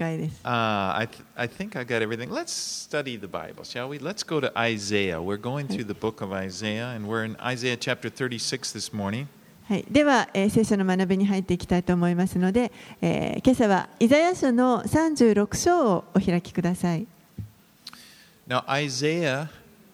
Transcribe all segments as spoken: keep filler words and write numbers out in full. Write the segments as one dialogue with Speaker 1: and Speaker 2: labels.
Speaker 1: 会です。
Speaker 2: Uh, I, th- I think I got everything. Let's study the Bible, shall we? Let's go to Isaiah. We're going through the book of Isaiah, and we're in Isaiah chapter thirty-six this morning.
Speaker 1: はい、では、えー、聖書の学びに入っていきたいと思いますので、えー、今朝はイザヤ書のさんじゅうろく章をお開きください。
Speaker 2: Now, Isaiah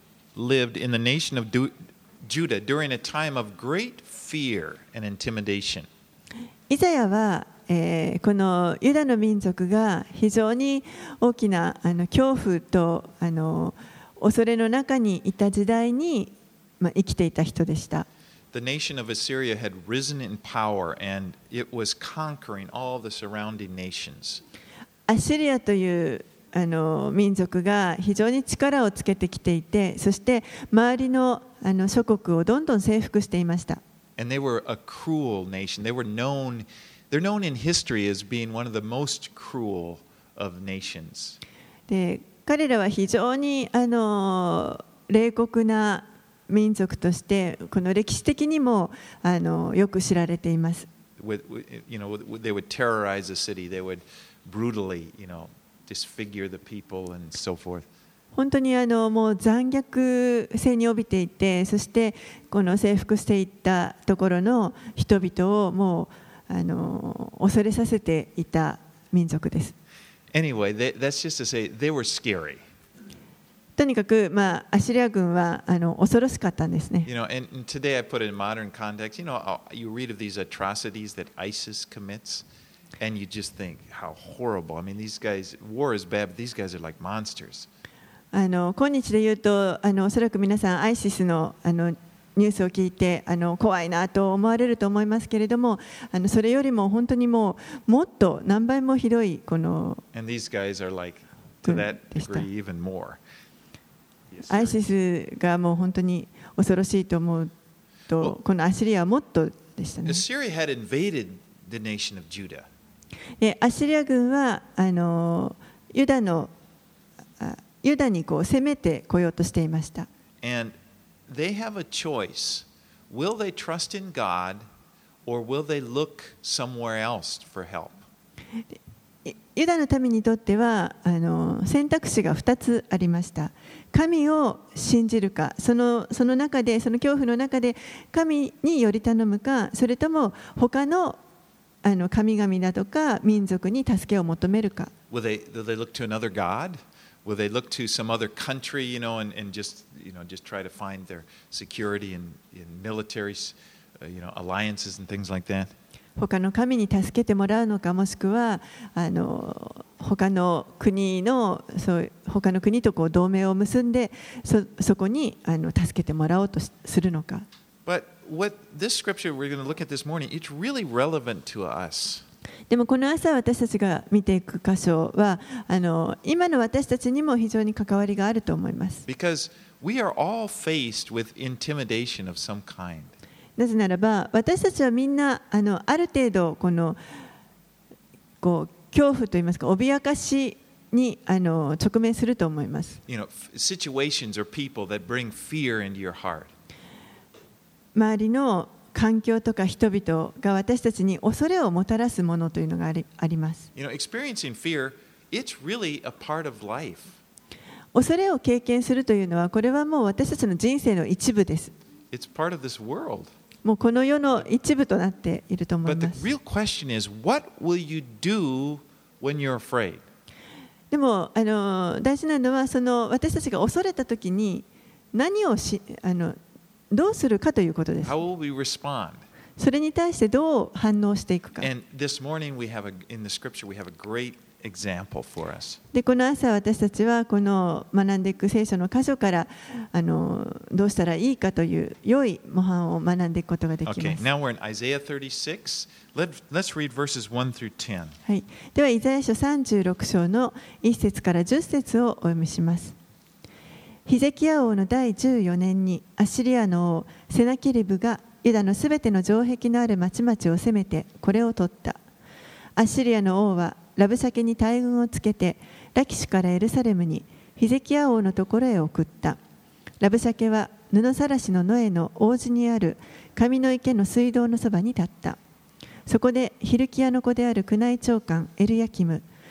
Speaker 2: lived in the nation of du- Judah during a time of great fear and intimidation.
Speaker 1: イザヤは、えー、このユダの民族が非常に大きなあの恐怖とあの恐れの中にいた時代に、まあ、生きていた人でした。
Speaker 2: The nation of Assyria had risen in power and it was conquering all the surrounding nations.
Speaker 1: アッシリアというあの民族が非常に力をつけてきていて、そして周りのあの諸国をどんどん征服していました。
Speaker 2: And they were a cruel nation. They were known, they're known in history as being one of the most cruel of nations.
Speaker 1: で、彼らは非常にあの冷酷な民族としてこの歴史的にもあのよく知られています。
Speaker 2: With, you know, they would terrorize the city. They would brutally, you know, disfigure the people and so forth.
Speaker 1: 本当にあのもう残虐性に帯びていて、そしてこの征服していったところの人々をもうあの恐れさせていた民族です。
Speaker 2: Anyway, they, that's just to say they were scary.
Speaker 1: とにかく、まあ、アシリア軍はあの恐ろしかったんですね。
Speaker 2: You know, and, and today I put it in modern context. You know, you read of these atrocities that ISIS commits, and you just think how horrible. I mean, these guys, war is bad, but these guys are like monsters.
Speaker 1: あの今日で言うと、あのおそらく皆さん、アイシスのあのニュースを聞いてあの怖いなと思われると思いますけれども、あのそれよりも本当にもうもっと何倍もひどいこの
Speaker 2: And these guys are like to that degree even more.
Speaker 1: アイシスがもう本当に恐ろしいと思うと、このアシリアはもっとでしたね。
Speaker 2: Assyria had invaded the nation of Judah.
Speaker 1: で、アシリア軍はあのユダのユダにこう攻めてこようとしていました。
Speaker 2: And they have a choice. Will they trust in God or will they look somewhere else for help?
Speaker 1: ユダの民にとってはあの選択肢がふたつありました。神を信じるか、その、その中で、その恐怖の中で神により頼むか、それとも他の、あの神々だとか民族に助けを求めるか。
Speaker 2: Will they, will they look to another God? Will they look to some other country, you know, and, and just, you know, just try to find their security in, in military, uh, you know, alliances and things like that?
Speaker 1: 他の神に助けてもらうのか、もしくはあの他の国のそう他の国とこう同盟を結んで そ, そこにあの助けてもらおうとするのか。
Speaker 2: But what this scripture we're going to look at this morning, it's really relevant to us.
Speaker 1: でもこの朝私たちが見ていく箇所はあの今の私たちにも非常に関わりがあると思います。
Speaker 2: Because we are all faced with intimidation of some kind.
Speaker 1: なぜならば私たちはみんな あのある程度このこう恐怖といいますか脅かしにあの直面すると思います。
Speaker 2: You know, situations or people that bring fear into your heart.
Speaker 1: 周りの環境とか人々が私たちに恐れをもたらすものというのがあり、あります。
Speaker 2: You know, experiencing fear, it's really a part of life.
Speaker 1: 恐れを経験するというのはこれはもう私たちの人生の一部です。
Speaker 2: It's part of this world.
Speaker 1: もうこの世の一部となっていると思い
Speaker 2: But
Speaker 1: ま
Speaker 2: the
Speaker 1: す。
Speaker 2: real question is, what will you do when you're afraid?
Speaker 1: でもあの大事なのはその私たちが恐れたときに何をしあのどうするかということです。
Speaker 2: How will we respond?
Speaker 1: それに対してどう反応していくか。
Speaker 2: And this morning we have a, in the scripture we have a great example for us.
Speaker 1: でこの朝私たちはこの学んでいく聖書の箇所からあのどうしたらいいかという良い模範を学んでいくことができます。
Speaker 2: Okay, now we're in Isaiah thirty-six. Let, let's read verses one through ten.
Speaker 1: はい、ではイザヤ書さんじゅうろく章のいち節からじゅっ節をお読みします。ヒゼキヤ王のだいじゅうよねんにアッシリアの王セナケリブがユダのすべての城壁のある町々を攻めてこれを取った。アッシリアの王はラブシャケに大軍をつけてラキシュからエルサレムにヒゼキヤ王のところへ送った。ラブシャケは布さらしの野への王子にある神の池の水道のそばに立った。そこでヒルキヤの子である宮内長官エルヤキム、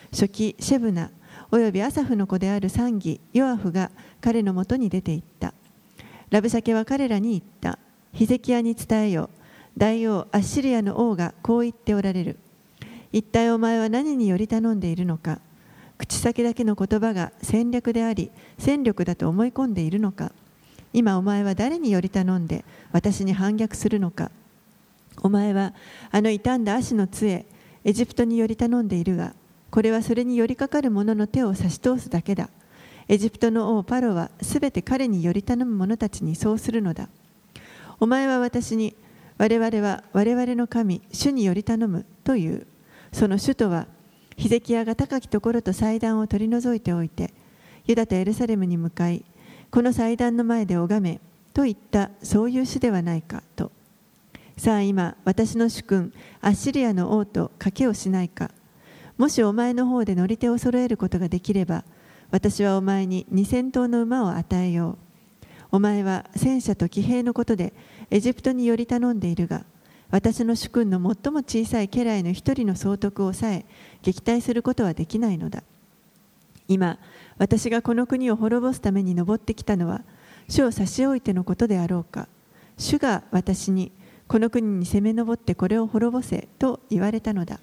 Speaker 1: 書記シェブナおよびアサフの子である参議ヨアフが彼のもとに出て行った。ラブシャケは彼らに言った。ヒゼキヤに伝えよ。大王アッシリアの王がこう言っておられる。一体お前は何により頼んでいるのか。口先だけの言葉が戦略であり戦力だと思い込んでいるのか。今お前は誰により頼んで私に反逆するのか。お前はあの傷んだ足の杖エジプトにより頼んでいるが、これはそれに寄りかかる者の手を差し通すだけだ。エジプトの王パロはすべて彼により頼む者たちにそうするのだ。お前は私に、我々は我々の神主により頼むという。その主とはヒゼキヤが高きところと祭壇を取り除いておいて、ユダとエルサレムに向かい、この祭壇の前で拝めと言ったそういう主ではないかと。さあ今私の主君アッシリアの王と賭けをしないか。もしお前の方で乗り手を揃えることができれば、私はお前に二千頭の馬を与えよう。お前は戦車と騎兵のことでエジプトにより頼んでいるが、私の主君の最も小さい家来の一人の総督をさえ撃退することはできないのだ。今私がこの国を滅ぼすために登ってきたのは主を差し置いてのことであろうか。主が私にこの国に攻め上ってこれを滅ぼせと言われたのだ。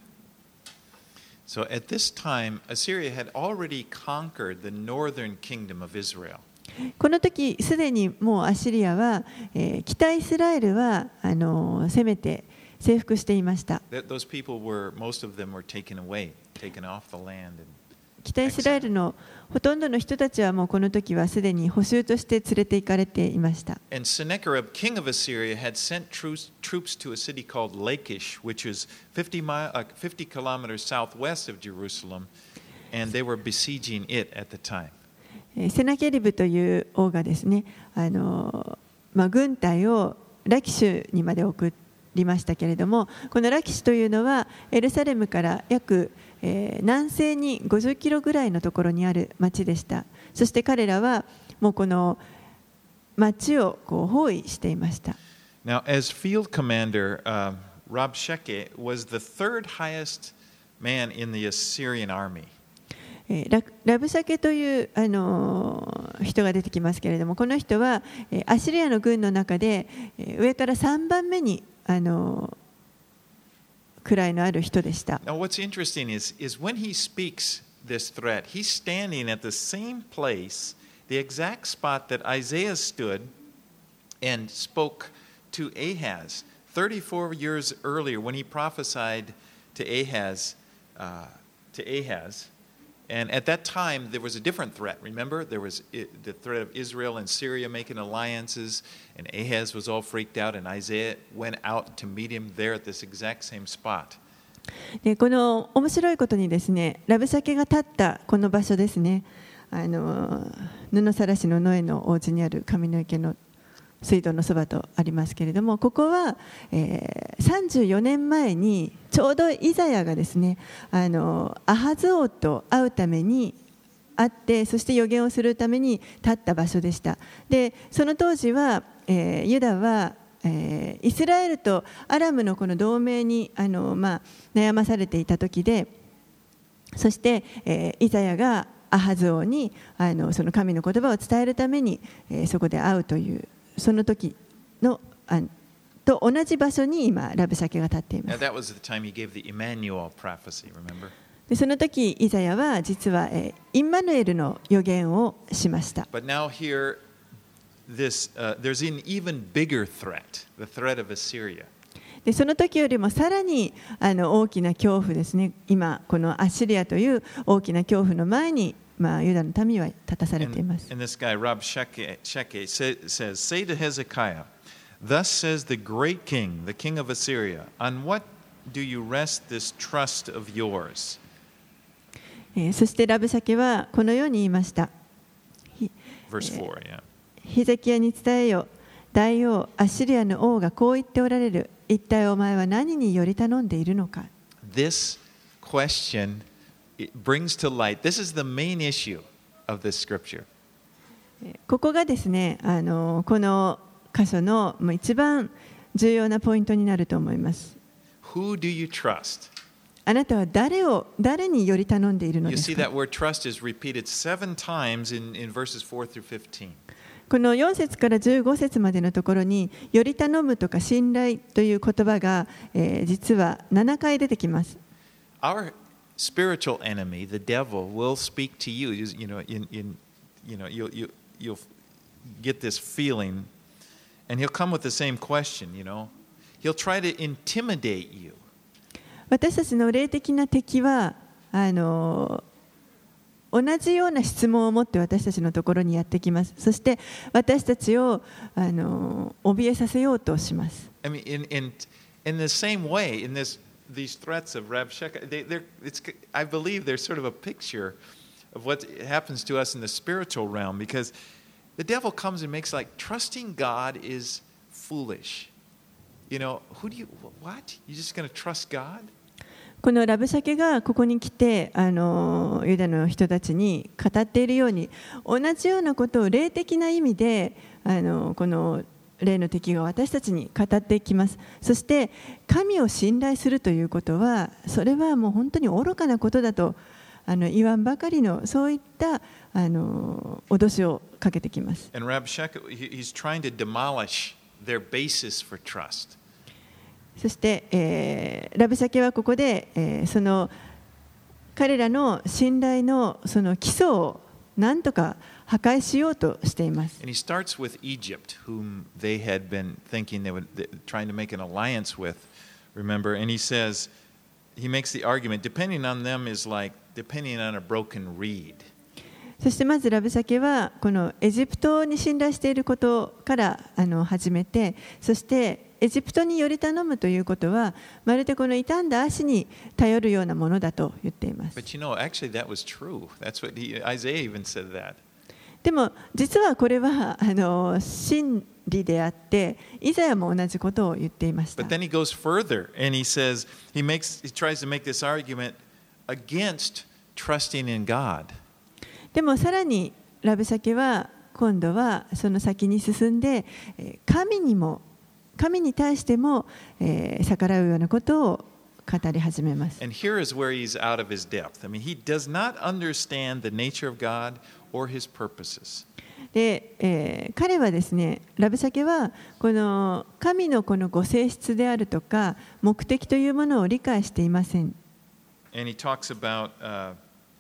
Speaker 2: So at this time, Assyria had already conquered the northern kingdom of Israel.
Speaker 1: この時すでにもうアシリアは、えー、北イスラエルはあのー、攻めて征服していました。
Speaker 2: Those people were, most of them were taken away, taken off the land. And
Speaker 1: 北イスラエルのほとんどの人たちはもうこの時はすでに捕囚として連れて行かれていました。
Speaker 2: And Sennacherib, king of Assyria, had sent troops, troops to a city called Lachish, which is fifty, mile, uh, fifty kilometers southwest of Jerusalem, and they were besieging it at the time.
Speaker 1: セナケリブという王がですね、あの、まあ、軍隊をラキシュにまで送りましたけれども、このラキシュというのはエルサレムから約えー、南西にごじゅっキロぐらいのところにある町でした。そして彼らはもうこの町をこう包囲していました。
Speaker 2: Now, as field commander, uh, Rabshakeh was the third highest man in the Assyrian army.
Speaker 1: ラ, ラブシャケという、あのー、人が出てきますけれども、この人はアシリアの軍の中で上からさんばんめに、あのーくらいのある人でした。
Speaker 2: Now, what's interesting is, is when he speaks this threat, he's standing at the same place, the exact spot that Isaiah stood and spoke to Ahaz thirty-four years earlier when he prophesied to Ahaz, uh, to Ahaz. And at that time, there was a different threat. Remember, there was the threat of Israel and Syria making alliances, and Ahaz was all freaked out, and Isaiah went out to meet him there at this exact same spot.
Speaker 1: でこの面白いことにですね、ラブシャケが立ったこの場所ですね、あの布さらしのノエのお家にある上の池の水道のそばとありますけれども、ここは、えー、さんじゅうよねんまえにちょうどイザヤがですね、あのアハズ王と会うために会って、そして予言をするために立った場所でした。でその当時は、えー、ユダは、えー、イスラエルとアラムのこの同盟にあの、まあ、悩まされていた時で、そして、えー、イザヤがアハズ王にあのその神の言葉を伝えるために、えー、そこで会うという、その時のあと同じ場所に今ラブシャケが立っています。でその時イザヤは実は、えー、インマヌエルの予言をしました。
Speaker 2: But now here, this, uh, there's an even bigger threat, the threat of Assyria.
Speaker 1: でその時よりもさらにあの大きな恐怖ですね。今このアッシリアという大きな恐怖の前に、まあ、ユダの民は立たされています。
Speaker 2: And, and this guy, Rabshakeh, says, Say to Hezekiah, Thus says the great king, the king of Assyria, On what do you rest this trust of yours?
Speaker 1: えー、そしてラブシャケはこのように言いました。
Speaker 2: Verse four, yeah.
Speaker 1: ヒゼキヤに伝えよ。大王アッシリアの王がこう言っておられる。一体お前は何により頼んでいるのか。
Speaker 2: This question it brings to light. This is the main issue of this scripture.
Speaker 1: ここがですね、あのこの箇所の一番重要なポイントになると思います。
Speaker 2: Who do you trust?
Speaker 1: あなたは誰を誰により頼んでいるの
Speaker 2: You
Speaker 1: で
Speaker 2: see
Speaker 1: すか。
Speaker 2: that word trust is repeated seven times in, in verses four through fifteen.
Speaker 1: このよん節からじゅうご節までのところにより頼むとか信頼という言葉が、えー、実はななかい出てきます。
Speaker 2: Our spiritual enemy, the devil, will speak to you. You, you know, in, in, you know, you'll, you, you'll get this feeling, and he'll come with the same question. You know, he'll try to intimidate you.
Speaker 1: 私たちの霊的な敵はあの同じような質問を持って私たちのところにやってきます。そして私たちをあの怯えさせようとします。
Speaker 2: I mean, in in in the same way, in this these threats of Rabshakeh, they, they're it's I believe they're sort of a picture of what happens to us in the spiritual realm, because the devil comes and makes like trusting God is foolish. You know, who do you what? You're just going to trust God?
Speaker 1: このラブシャケがここに来てあのユダの人たちに語っているように、同じようなことを霊的な意味であのこの霊の敵が私たちに語っていきます。そして神を信頼するということは、それはもう本当に愚かなことだとあの言わんばかりの、そういったあの脅しをかけてきます。
Speaker 2: And Rabshakeh, he's trying to demolish their basis for trust.
Speaker 1: そして、えー、ラブシャケはここで、えー、その彼らの信頼のその基礎を何とか破壊しようとしています。
Speaker 2: And he starts with Egypt, whom they had been thinking they would trying to make an alliance with. Remember, and he says he makes the argument depending on them is like depending on a broken reed.
Speaker 1: そしてまずラブシャケはこのエジプトに信頼していることからあの始めて、そしてエジプトにより頼むということはまるでこの傷んだ足に頼るようなものだと言っています。
Speaker 2: But you know, actually that was true. That's what he, Isaiah even said that.
Speaker 1: でも実はこれはあの真理であって、イザヤも同じことを言っていました。
Speaker 2: But then he goes further and he says he makes he tries to make this argument against trusting in God.
Speaker 1: でもさらにラブシャケは今度はその先に進んで神にも神に対しても、えー、逆らうようなことを語り始めます。
Speaker 2: And here is where he's out of his depth. I mean, he does not understand the nature of God or his purposes.
Speaker 1: で、えー、彼はですね、ラブシャケはこの神のこのご性質であるとか目的というものを理解していません。
Speaker 2: And he talks about uh,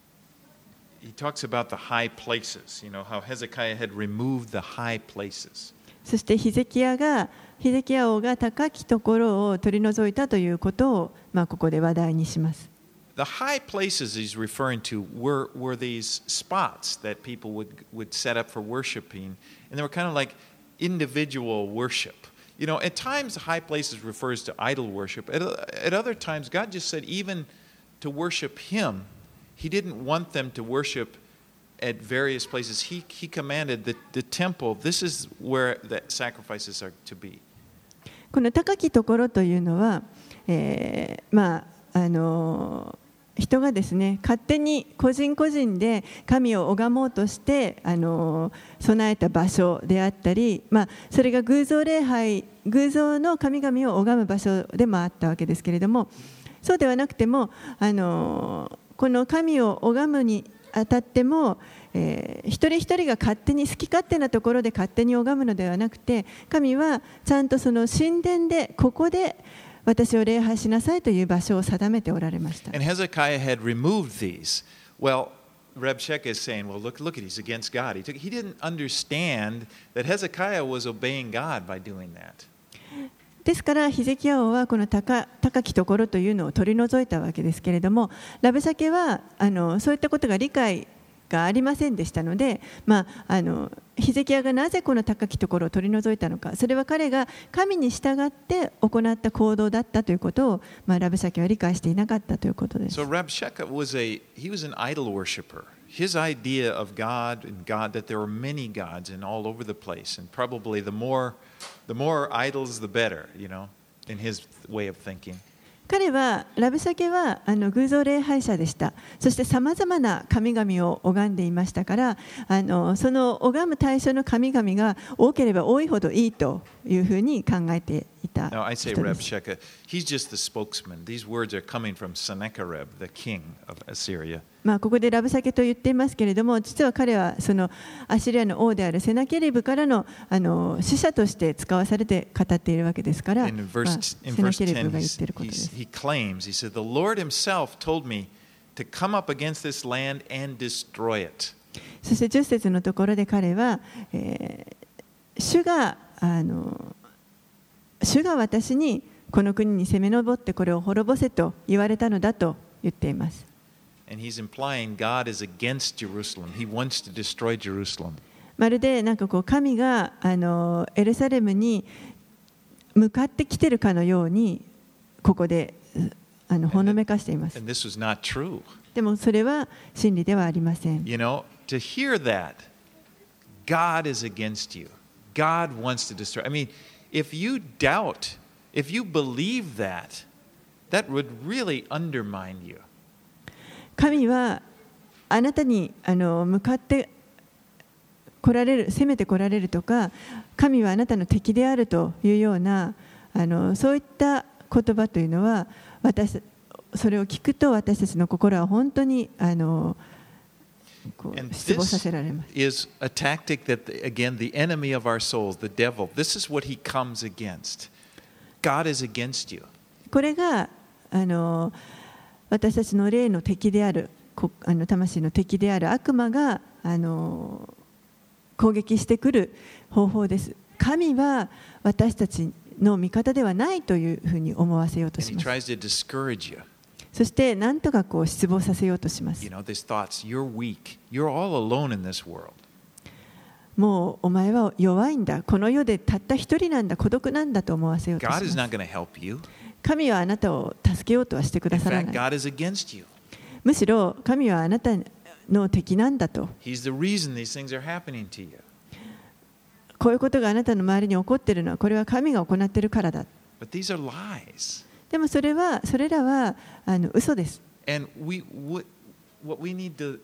Speaker 2: he talks about the high places. You know how Hezekiah had removed the high places.
Speaker 1: そしてヒゼキヤがヒゼキヤ王が高きところを取り除いたということを、まあ、ここで話題にします。
Speaker 2: The high places he's referring to were, were these spots that people would, would set up for worshiping, and they were kind of like individual worship. You know, at times high places refers to idol worship. At, at other times, God just said even to worship Him, He didn't want them to worship at various places. He, he commanded that the temple, this is where the sacrifices are to be.
Speaker 1: この高きところというのは、えー、まああの人がですね、勝手に個人個人で神を拝もうとしてあの備えた場所であったり、まあ、それが偶像礼拝、偶像の神々を拝む場所でもあったわけですけれども、そうではなくてもあのこの神を拝むにあたっても、えー、一人一人が勝手に好き勝手なところで勝手に拝むのではなくて、神はちゃんとその神殿でここで私を礼拝しなさいという場所を定めておられました。
Speaker 2: And Hezekiah had removed these. Well, Rabshakeh is saying, well, look, look at he's against God. He, took, he didn't understand that Hezekiah was obeying God by doing that.
Speaker 1: ですからヒゼキヤ王はこの 高, 高きところというのを取り除いたわけですけれども、ラブシャケはあのそういったことが理解がありませんでしたので、まあ、あのヒゼキヤがなぜこの高きところを取り除いたのか、それは彼が神に従って行った行動だったということを、まあ、ラブシャケは理解していなかったということです。
Speaker 2: So Rabshakeh was a he was an idol worshiper. His idea of God and God, that there were many gods and all over the place, and probably the more the more idols the better, you know, in his way of thinking.
Speaker 1: 彼はラブシャケはあの偶像礼拝者でした。そしてさまざまな神々を拝んでいましたから、あのその拝む対象の神々が多ければ多いほどいいというふうに考えていた
Speaker 2: Now, I say
Speaker 1: 人です。
Speaker 2: Rabshakeh, he's just the spokesman. These words are coming from Sennacherib, the king of Assyria.
Speaker 1: まあここでラブシャケと言っていますけれども、実は彼はそのアッシリアの王であるセナケリブからのあの使者として使わされて語っているわけですから、
Speaker 2: And in
Speaker 1: まあ
Speaker 2: verse,
Speaker 1: セ
Speaker 2: in
Speaker 1: ナ
Speaker 2: verse
Speaker 1: ケリブ
Speaker 2: ten,
Speaker 1: が言っ
Speaker 2: he's-
Speaker 1: ていることで
Speaker 2: he's-
Speaker 1: す。
Speaker 2: he claims, he said, the Lord himself told me to come up against this land and destroy it.
Speaker 1: そしてじゅっ節のところで彼は、えー主があの主が私にこの国に攻め上ってこれを滅ぼせと言われたのだと言っています。
Speaker 2: And he's implying God is against Jerusalem. He wants to destroy Jerusalem.
Speaker 1: まるでなんかこう神があのエルサレムに向かってきているかのようにここであのほのめかしています。
Speaker 2: And this was not true.
Speaker 1: でもそれは真理ではありません。
Speaker 2: You know, to hear that, God is against you. God wants to destroy. I mean, if you doubt, if you believe that, that would really undermine you.
Speaker 1: 神はあなたにあの向かって来られる、攻めて来られるとか、神はあなたの敵であるというようなあのそういった言葉というのは、私それを聞くと私たちの心は本当にあのこ
Speaker 2: And
Speaker 1: う失望さ
Speaker 2: this
Speaker 1: せられます。
Speaker 2: is a tactic that, the- again, the enemy of our souls, the devil, this is what he comes against. God is against you.
Speaker 1: これがあの私たちの霊の敵である、こあの魂の敵である悪魔があの攻撃してくる方法です。神は私たちの味方ではないというふうに思わせようと
Speaker 2: And
Speaker 1: し
Speaker 2: he
Speaker 1: ます。
Speaker 2: tries to discourage you.
Speaker 1: そして何とかこう失望させようとします
Speaker 2: You。know, these thoughts, you're weak. You're all alone in this world.
Speaker 1: もうお前は弱いんだ。この世でたった一人なんだ。孤独なんだと思わせようとし
Speaker 2: God
Speaker 1: ま
Speaker 2: is
Speaker 1: す。
Speaker 2: not going to help you.
Speaker 1: 神はあなたを助けようとはしてく
Speaker 2: In
Speaker 1: ださら
Speaker 2: fact,
Speaker 1: ない。
Speaker 2: God is against you.
Speaker 1: むしろ神はあなたの敵なんだと。
Speaker 2: He's the reason these things are happening to you.
Speaker 1: こういうことがあなたの周りに起こっているのはこれは神が行っているからだ。
Speaker 2: But these are lies.
Speaker 1: でもそれはそれらはあの嘘です。
Speaker 2: And we, what, what we need to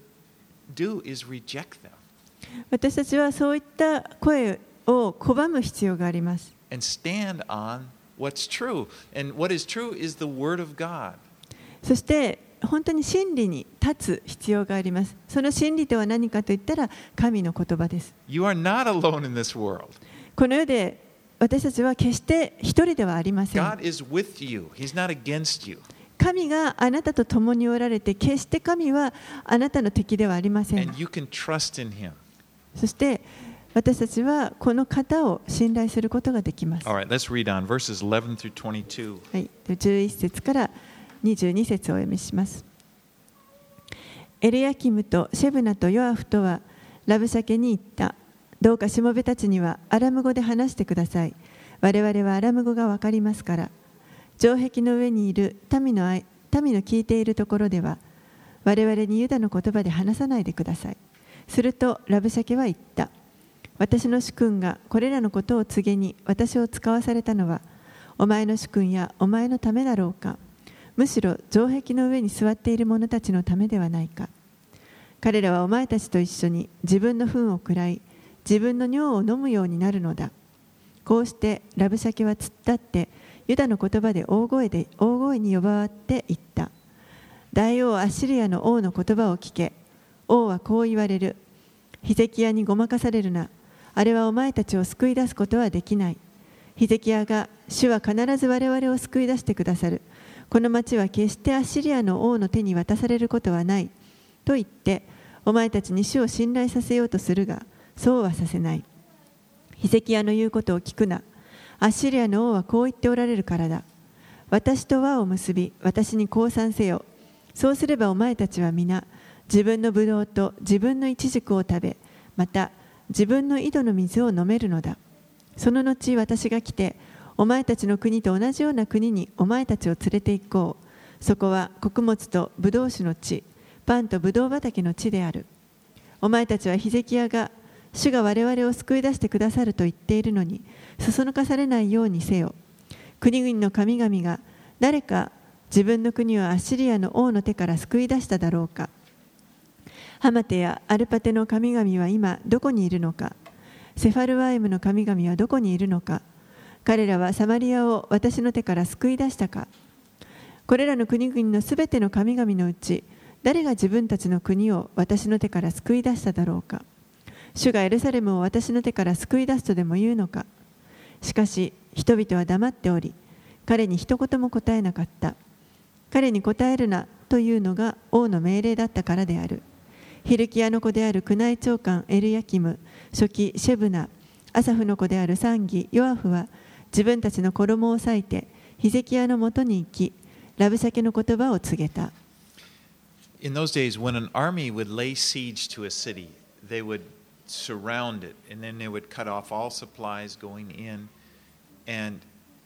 Speaker 2: do is reject them
Speaker 1: 私たちはそういった声を拒む必要があります。
Speaker 2: and stand on what's true. And what is true is the Word of God.
Speaker 1: そして本当に真理に立つ必要があります。その真理とは何かといったら神の言葉です。
Speaker 2: You are not alone in this world.
Speaker 1: この世で私たちは決して一人ではありません。
Speaker 2: God is with you. He's not against you.
Speaker 1: 神があなたと共におられて、決して神はあなたの敵ではありません。
Speaker 2: And you can trust in Him.
Speaker 1: そして私たちはこの方を信頼することができます。
Speaker 2: All right, let's read on verses eleven through twenty-two.
Speaker 1: はい、じゅういち節からにじゅうに節をお読みします。エルヤキムとシェブナとヨアフとはラブシャケに言った。どうかしもべたちにはアラム語で話してください。我々はアラム語がわかりますから。城壁の上にいる民の民の聞いているところでは我々にユダの言葉で話さないでください。するとラブシャケは言った。私の主君がこれらのことを告げに私を使わされたのはお前の主君やお前のためだろうか。むしろ城壁の上に座っている者たちのためではないか。彼らはお前たちと一緒に自分の糞を喰らい自分の尿を飲むようになるのだ。こうしてラブシャケは突っ立ってユダの言葉で大声で大声に呼ばわって言った。大王アッシリアの王の言葉を聞け。王はこう言われる。ヒゼキヤにごまかされるな。あれはお前たちを救い出すことはできない。ヒゼキヤが主は必ず我々を救い出してくださる。この町は決してアッシリアの王の手に渡されることはない。と言ってお前たちに主を信頼させようとするが、そうはさせない。ヒゼキヤの言うことを聞くな。アッシリアの王はこう言っておられるからだ。私と輪を結び、私に降参せよ。そうすればお前たちは皆、自分のブドウと自分のイチジクを食べ、また自分の井戸の水を飲めるのだ。その後私が来て、お前たちの国と同じような国にお前たちを連れて行こう。そこは穀物とブドウ酒の地、パンとブドウ畑の地である。お前たちはヒゼキヤが、主が我々を救い出してくださると言っているのに、そそのかされないようにせよ。国々の神々が誰か自分の国をアッシリアの王の手から救い出しただろうか。ハマテやアルパテの神々は今どこにいるのか。セファルワイムの神々はどこにいるのか。 彼らはサマリアを私の手から救い出したか。これらの国々のすべての神々のうち、誰が自分たちの国を私の手から救い出しただろうか。主がエルサレムを私の手から救い出すとでも言うのか。しかし人々は黙っており、彼に一言も答えなかった。彼に答えるなというのが王の命令だったからである。ヒルキヤの子である宮内長官エルヤキム、書記シェブナ、アサフの子であるサンギ、ヨアフは自分たちの衣を裂いてヒゼキヤのもとに行き、ラブシャケの言葉を告げた。
Speaker 2: In those days, when an army would lay siege to a city, they would surround it, and then they would cut off all supplies going in and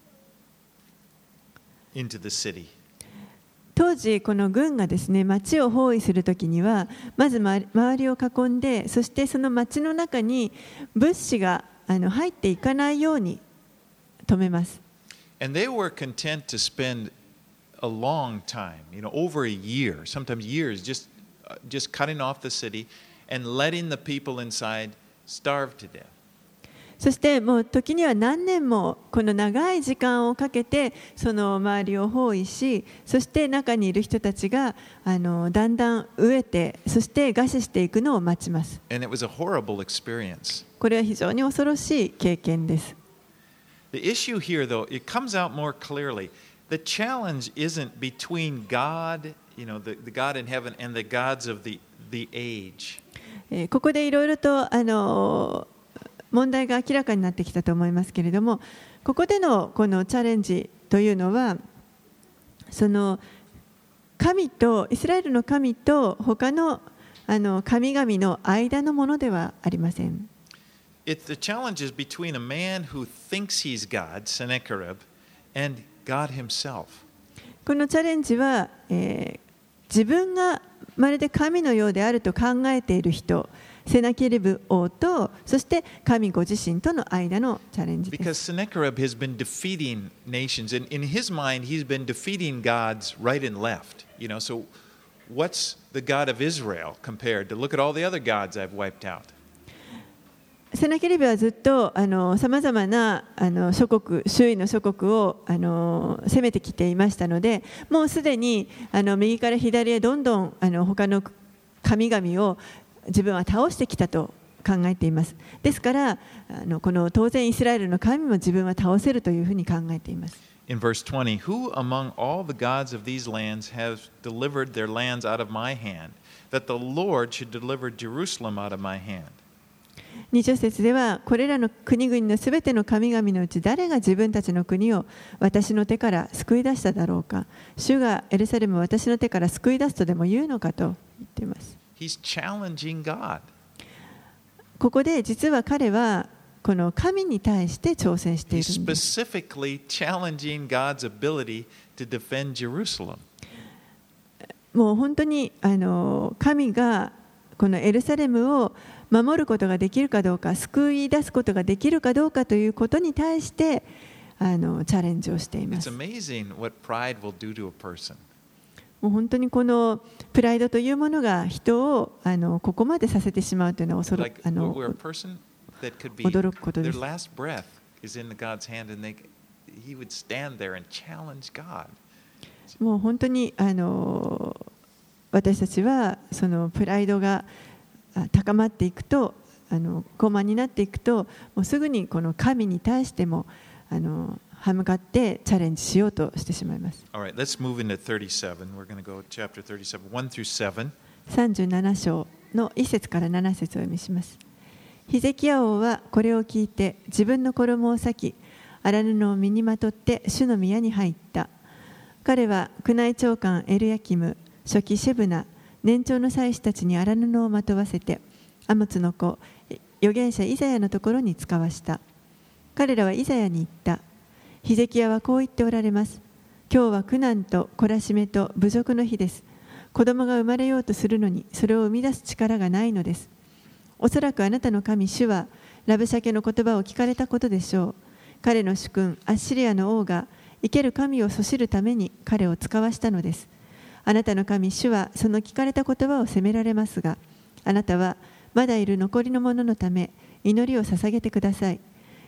Speaker 2: into the city.
Speaker 1: 当時この軍がですね、町を包囲するときにはまず周りを囲んで、そしてその町の中に物資があの入っていかないように止めます。
Speaker 2: And they were content to spend a long time, you know, over a year, sometimes years, just uh, just cutting off the city and letting the people inside starve to death.
Speaker 1: そしてもう時には何年もこの長い時間をかけてその周りを包囲し、そして中にいる人たちがあのだんだん飢えて、そして餓死していくのを待ちます。
Speaker 2: And it was a horrible experience.
Speaker 1: これは非常に恐ろしい経験です。
Speaker 2: The issue here, though, it comes out more clearly. The challenge isn't between God, you know, the, the God in heaven and the gods of the, the age.
Speaker 1: えーここでいろいろとあの問題が明らかになってきたと思いますけれども、ここでのこのチャレンジというのは、その神とイスラエルの神と他のあの神々の間のものではありません。
Speaker 2: It, the challenge is between a man who thinks he's God, Sennacherib, and God himself.
Speaker 1: このチャレンジは、えー自分がまるで神のようであると考えている人、セナケリブ王と、そして神ご自身との間のチャレンジです。
Speaker 2: Because Sennacherib has been defeating nations, and in his mind, he's been defeating gods right and left. You know, so what's the God of Israel compared to? Look at all the other gods I've wiped out.
Speaker 1: セナケリブはずっとさまざまなあの諸国、周囲の諸国をあの攻めてきていましたので、もうすでにあの右から左へどんどんあの他の神々を自分は倒してきたと考えています。ですからあのこの当然イスラエルの神も自分は倒せるというふうに考えています。
Speaker 2: In verse twenty, who among all the gods of these lands has delivered their lands out of my hand, that the Lord should deliver Jerusalem out of my hand?
Speaker 1: にじゅう節では、これらの国々のすべての神々のうち誰が自分たちの国を私の手から救い出しただろうか。主がエルサレムを私の手から救い出すとでも言うのかと言っています。
Speaker 2: He's challenging God.
Speaker 1: ここで実は彼はこの神に対して挑戦してい
Speaker 2: He's
Speaker 1: るんです。
Speaker 2: specifically challenging God's ability to defend Jerusalem.
Speaker 1: もう本当にあの神がこのエルサレムを守ることができるかどうか、救い出すことができるかどうかということに対してあのチャレンジをしていま
Speaker 2: It's
Speaker 1: す。
Speaker 2: amazing what pride will do to a person.
Speaker 1: もう本当にこのプライドというものが人をあのここまでさせてしまうというのは恐ろ
Speaker 2: Like
Speaker 1: あの
Speaker 2: where a person that could be
Speaker 1: 驚くことで
Speaker 2: their
Speaker 1: す。
Speaker 2: last breath is in God's hand, and they he would stand there and challenge God.
Speaker 1: もう本当にあの私たちはそのプライドがあ高まっていくと、あの傲慢になっていくと、もうすぐにこの神に対してもあの歯向かってチャレンジしようとしてしまいます。
Speaker 2: All right, let's move into thirty-seven. We're going to go to chapter thirty-seven, one through seven.
Speaker 1: さんじゅうなな章のいち節からなな節をお読みします。ヒゼキヤ王はこれを聞いて自分の衣を裂き、荒布を身にまとって主の宮に入った。彼は宮内長官エルヤキム、書記シェブナ、年長の祭司たちに荒布をまとわせて、アモツの子、預言者イザヤのところに使わした。彼らはイザヤに言った。ヒゼキヤはこう言っておられます。今日は苦難と懲らしめと侮辱の日です。子供が生まれようとするのに、それを生み出す力がないのです。おそらくあなたの神主は、ラブシャケの言葉を聞かれたことでしょう。彼の主君、アッシリアの王が、生ける神をそしるために彼を使わしたのです。あなたの神主はその聞かれた言葉を責められますが、あなたはまだいる残りの者のため祈りを捧げてください。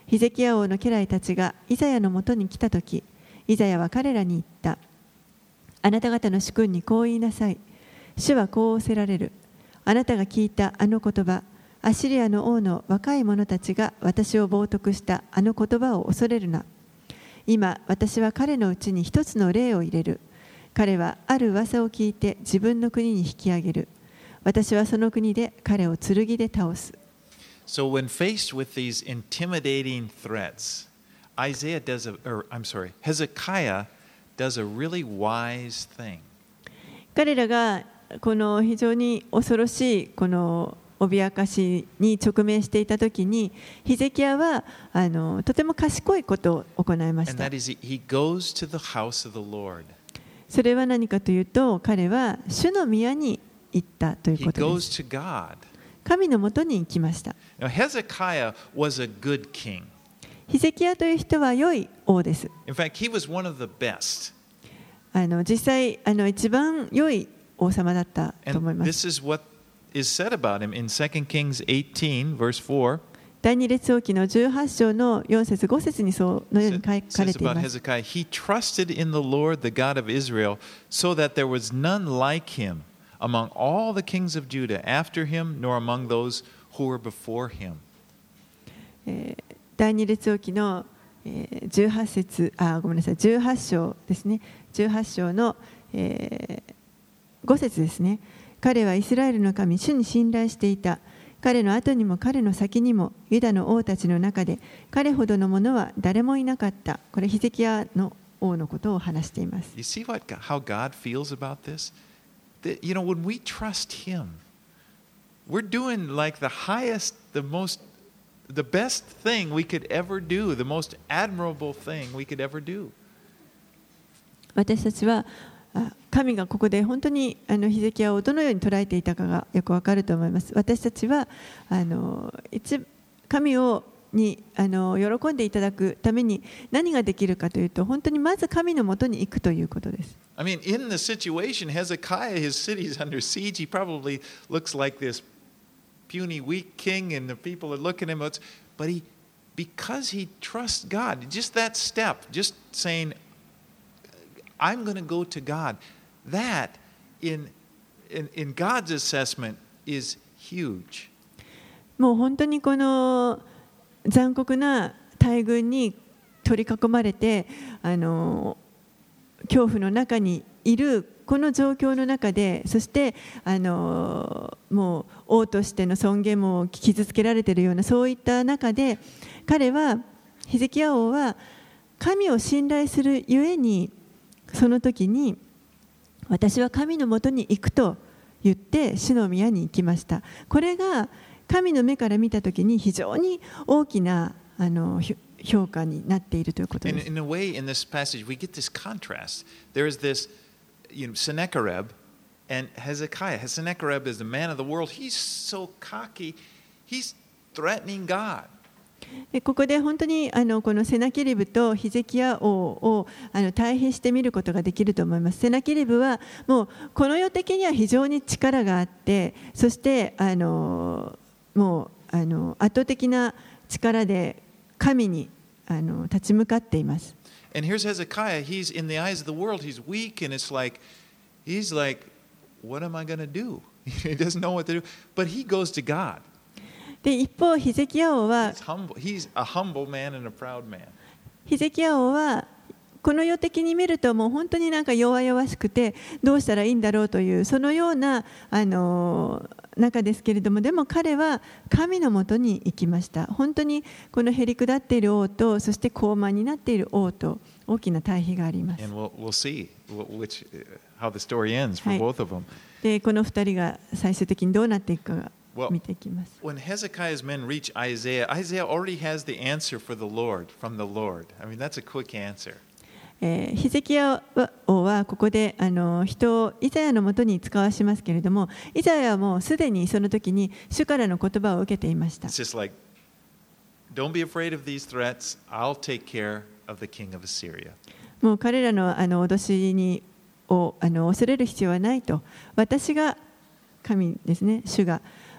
Speaker 1: ヒゼキヤ王の家来たちがイザヤのもとに来たとき、イザヤは彼らに言った。あなた方の主君にこう言いなさい。主はこう仰せられる。あなたが聞いたあの言葉、アッシリアの王の若い者たちが私を冒涜したあの言葉を恐れるな。今、私は彼のうちに一つの霊を入れる。彼はある噂を聞いて自分の国に引き上げる。私はその国で彼を剣で倒す。
Speaker 2: So when faced with these intimidating threats, Isaiah does a, or I'm sorry, Hezekiah does a really wise thing.
Speaker 1: 彼らがこの非常に恐ろしいこの脅かしに直面していたときに、ヒゼキヤはあのとても賢いことを行いまし
Speaker 2: And
Speaker 1: た。
Speaker 2: that is, he goes to the house of the Lord.
Speaker 1: それは何かというと、彼は主の宮に行ったという
Speaker 2: He
Speaker 1: ことで
Speaker 2: goes
Speaker 1: す。
Speaker 2: to God.
Speaker 1: 神のもとに行きました。
Speaker 2: Now, Hezekiah was a good king.
Speaker 1: ヒゼキヤという人は良い王です。
Speaker 2: In fact, he was one of the best.
Speaker 1: あの実際あの一番良い王様だったと思い
Speaker 2: And
Speaker 1: ます。
Speaker 2: this is what is said about him in Second Kings eighteen, verse four.
Speaker 1: 第二列王記のじゅうはち章のよん節ご節にそのように書
Speaker 2: It
Speaker 1: かれ
Speaker 2: says
Speaker 1: てい
Speaker 2: about
Speaker 1: ます。
Speaker 2: Hezekiah, he trusted in the Lord, the God of Israel, so that there was none like him among all the kings of Judah after him, nor among those who were before him.
Speaker 1: えー第二列王記のえーじゅうはち節、あ、ごめんなさい、じゅうはち章ですね。じゅうはち章の、えー、ご節ですね。彼はイスラエルの神、主に信頼していた。彼の後にも彼の先にもユダの王たちの中で彼ほどの者は誰もいなかった。これヒゼキヤの王のことを話しています。
Speaker 2: You see what, how God feels about this? That, you know, when we trust him, we're doing like the highest, the most, the best thing we could ever do, the most admirable thing we could ever do.
Speaker 1: 私たちはあ神がここで本当にあのヒゼキヤをどのように捉えていたかがよくわかると思います。私たちはあの一神をにあの喜んでいただくために何ができるかというと、本当にまず神のもとに行くということです。
Speaker 2: I mean, in the situation, Hezekiah, his city is under siege. He probably looks like this puny, weak king, and the people are looking at him. But he, because he trusts God, just that step, just saying, I'm going to go to God, that in, in, in God's assessment is huge.
Speaker 1: もう本当にこの残酷な大軍に取り囲まれてあの恐怖の中にいるこの状況の中で、そしてあのもう王としての尊厳も傷つけられているようなそういった中で、彼はヒゼキヤ王は神を信頼するゆえに、その時に私は神のもとに行くと言って主の宮に行きました。これが神の目から見た時に非常に大きなあの評価になっているということです。
Speaker 2: In, in a way, in this passage, we get this contrast. There is this, you know, Sennacherib and Hezekiah. Sennacherib is the man of the world. He's so cocky. He's threatening God.
Speaker 1: ここで本当にあのこのセナケリブとヒゼキヤ王をあの対比してみることができると思います。セナケリブはもうこの世的には非常に力があって、そしてあのもうあの圧倒的な力で神にあの立ち向かっています。
Speaker 2: And here's Hezekiah. He's in the eyes of the world. He's weak, and it's like he's like, what am I going to do? He doesn't know what to do. But he goes to God.
Speaker 1: で一方ヒゼキヤ王は
Speaker 2: He's humble. He's a humble man and a proud man.
Speaker 1: ヒゼキヤ王はこの世的に見るともう本当になんか弱々しくてどうしたらいいんだろうというそのようなあの中ですけれども、でも彼は神のもとに行きました。本当にこのへりくだっている王と、そして高慢になっている王と大きな対比があります。
Speaker 2: And we'll, we'll see which, how the story ends for both of them.
Speaker 1: でこの二人が最終的にどうなっていくかが
Speaker 2: Well,
Speaker 1: 見ていきます。
Speaker 2: when Hezekiah's men reach Isaiah, Isaiah already has the answer for the Lord, from the Lord. I mean, that's a quick answer.
Speaker 1: えーヒゼキヤ王はここであの人をイザヤのもとに使わしますけれども、イザヤはもうすでにその時に主からの言葉を受けていました。
Speaker 2: It's just like, don't be afraid of these threats. I'll take care of the king of Assyria.
Speaker 1: もう彼らのあの脅しにをあの恐れる必要はないと、私が神ですね、主が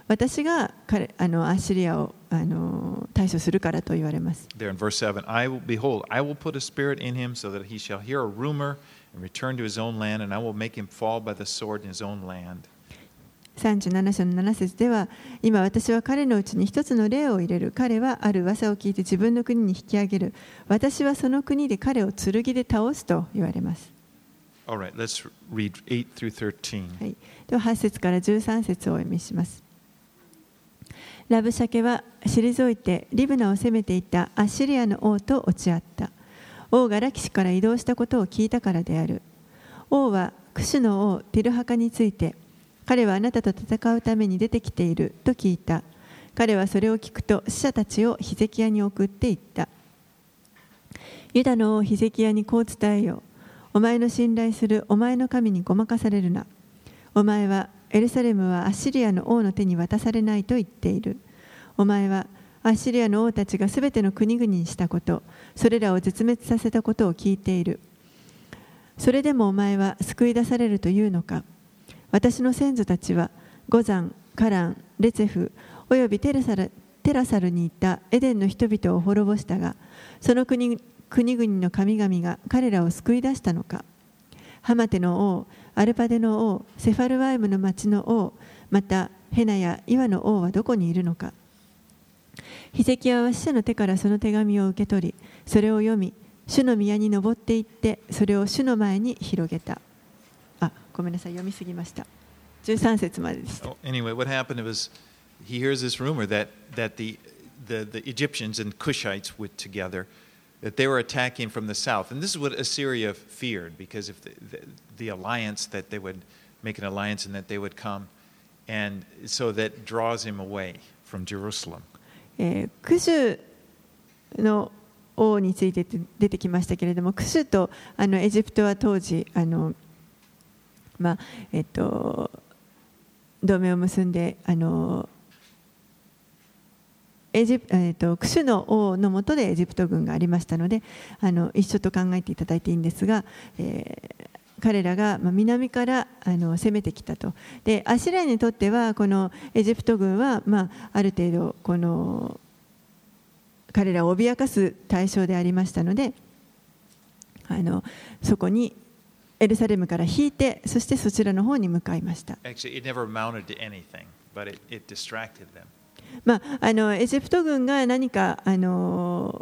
Speaker 1: 私が彼あのアッシリアをあの対処するからと言われます。
Speaker 2: There in verse seven, I will, behold, I will put a spirit in him so that he shall hear a rumor and return to his own land, and I will make him fall by the sword in his own land.
Speaker 1: さんじゅうなな章のなな節では、今私は彼のうちに一つの霊を入れる。彼はある噂を聞いて自分の国に引き上げる。私はその国で彼を剣で倒すと言われます。
Speaker 2: All right, let's read eight through thirteen.
Speaker 1: はい、でははち節からじゅうさん節をお読みします。ラブシャケは退いてリブナを攻めていたアッシリアの王と落ち合った。王がラキシから移動したことを聞いたからである。王はクシュの王ティルハカについて、彼はあなたと戦うために出てきていると聞いた。彼はそれを聞くと使者たちをヒゼキヤに送っていった。ユダの王ヒゼキヤにこう伝えよう。お前の信頼するお前の神にごまかされるな。お前はエルサレムはアッシリアの王の手に渡されないと言っている。お前はアッシリアの王たちがすべての国々にしたこと、それらを絶滅させたことを聞いている。それでもお前は救い出されるというのか。私の先祖たちはゴザン、カラン、レツェフ、およびテラサル、テラサルにいたエデンの人々を滅ぼしたが、その国、国々の神々が彼らを救い出したのか。ハマテの王、アルパデの王、セファルワイムの町の王、またヘナやイワの王はどこにいるのか。ヒゼキヤは使者の手からその手紙を受け取り、それを読み、主の宮に登って行って、それを主の前に広げた。あ、ごめんなさい、読みすぎました。じゅうさん節まででした。
Speaker 2: Oh, anyway, what happened was he hears this rumor that, that the, the, the Egyptians and Cushites were together, that they were attacking from the south. And this is what Assyria feared, because if the, the, the alliance, that they would make an alliance and that they would come. And so that draws him away from Jerusalem.
Speaker 1: えー、クシュの王について出てきましたけれども、クシュとあのエジプトは当時あの、まあえっと、同盟を結んであのエジプ、えっと、クシュの王の下でエジプト軍がありましたので、あの一緒と考えていただいていいんですが、えー、彼らが南からあの攻めてきたと。で、アシリアにとってはこのエジプト軍は、まあ、ある程度この彼らを脅かす対象でありましたので、あのそこにエルサレムから引いて、そしてそちらの方に向かいました。
Speaker 2: Actually, it never amounted to anything, but it, it distracted them.
Speaker 1: まあ、あのエジプト軍が何かあの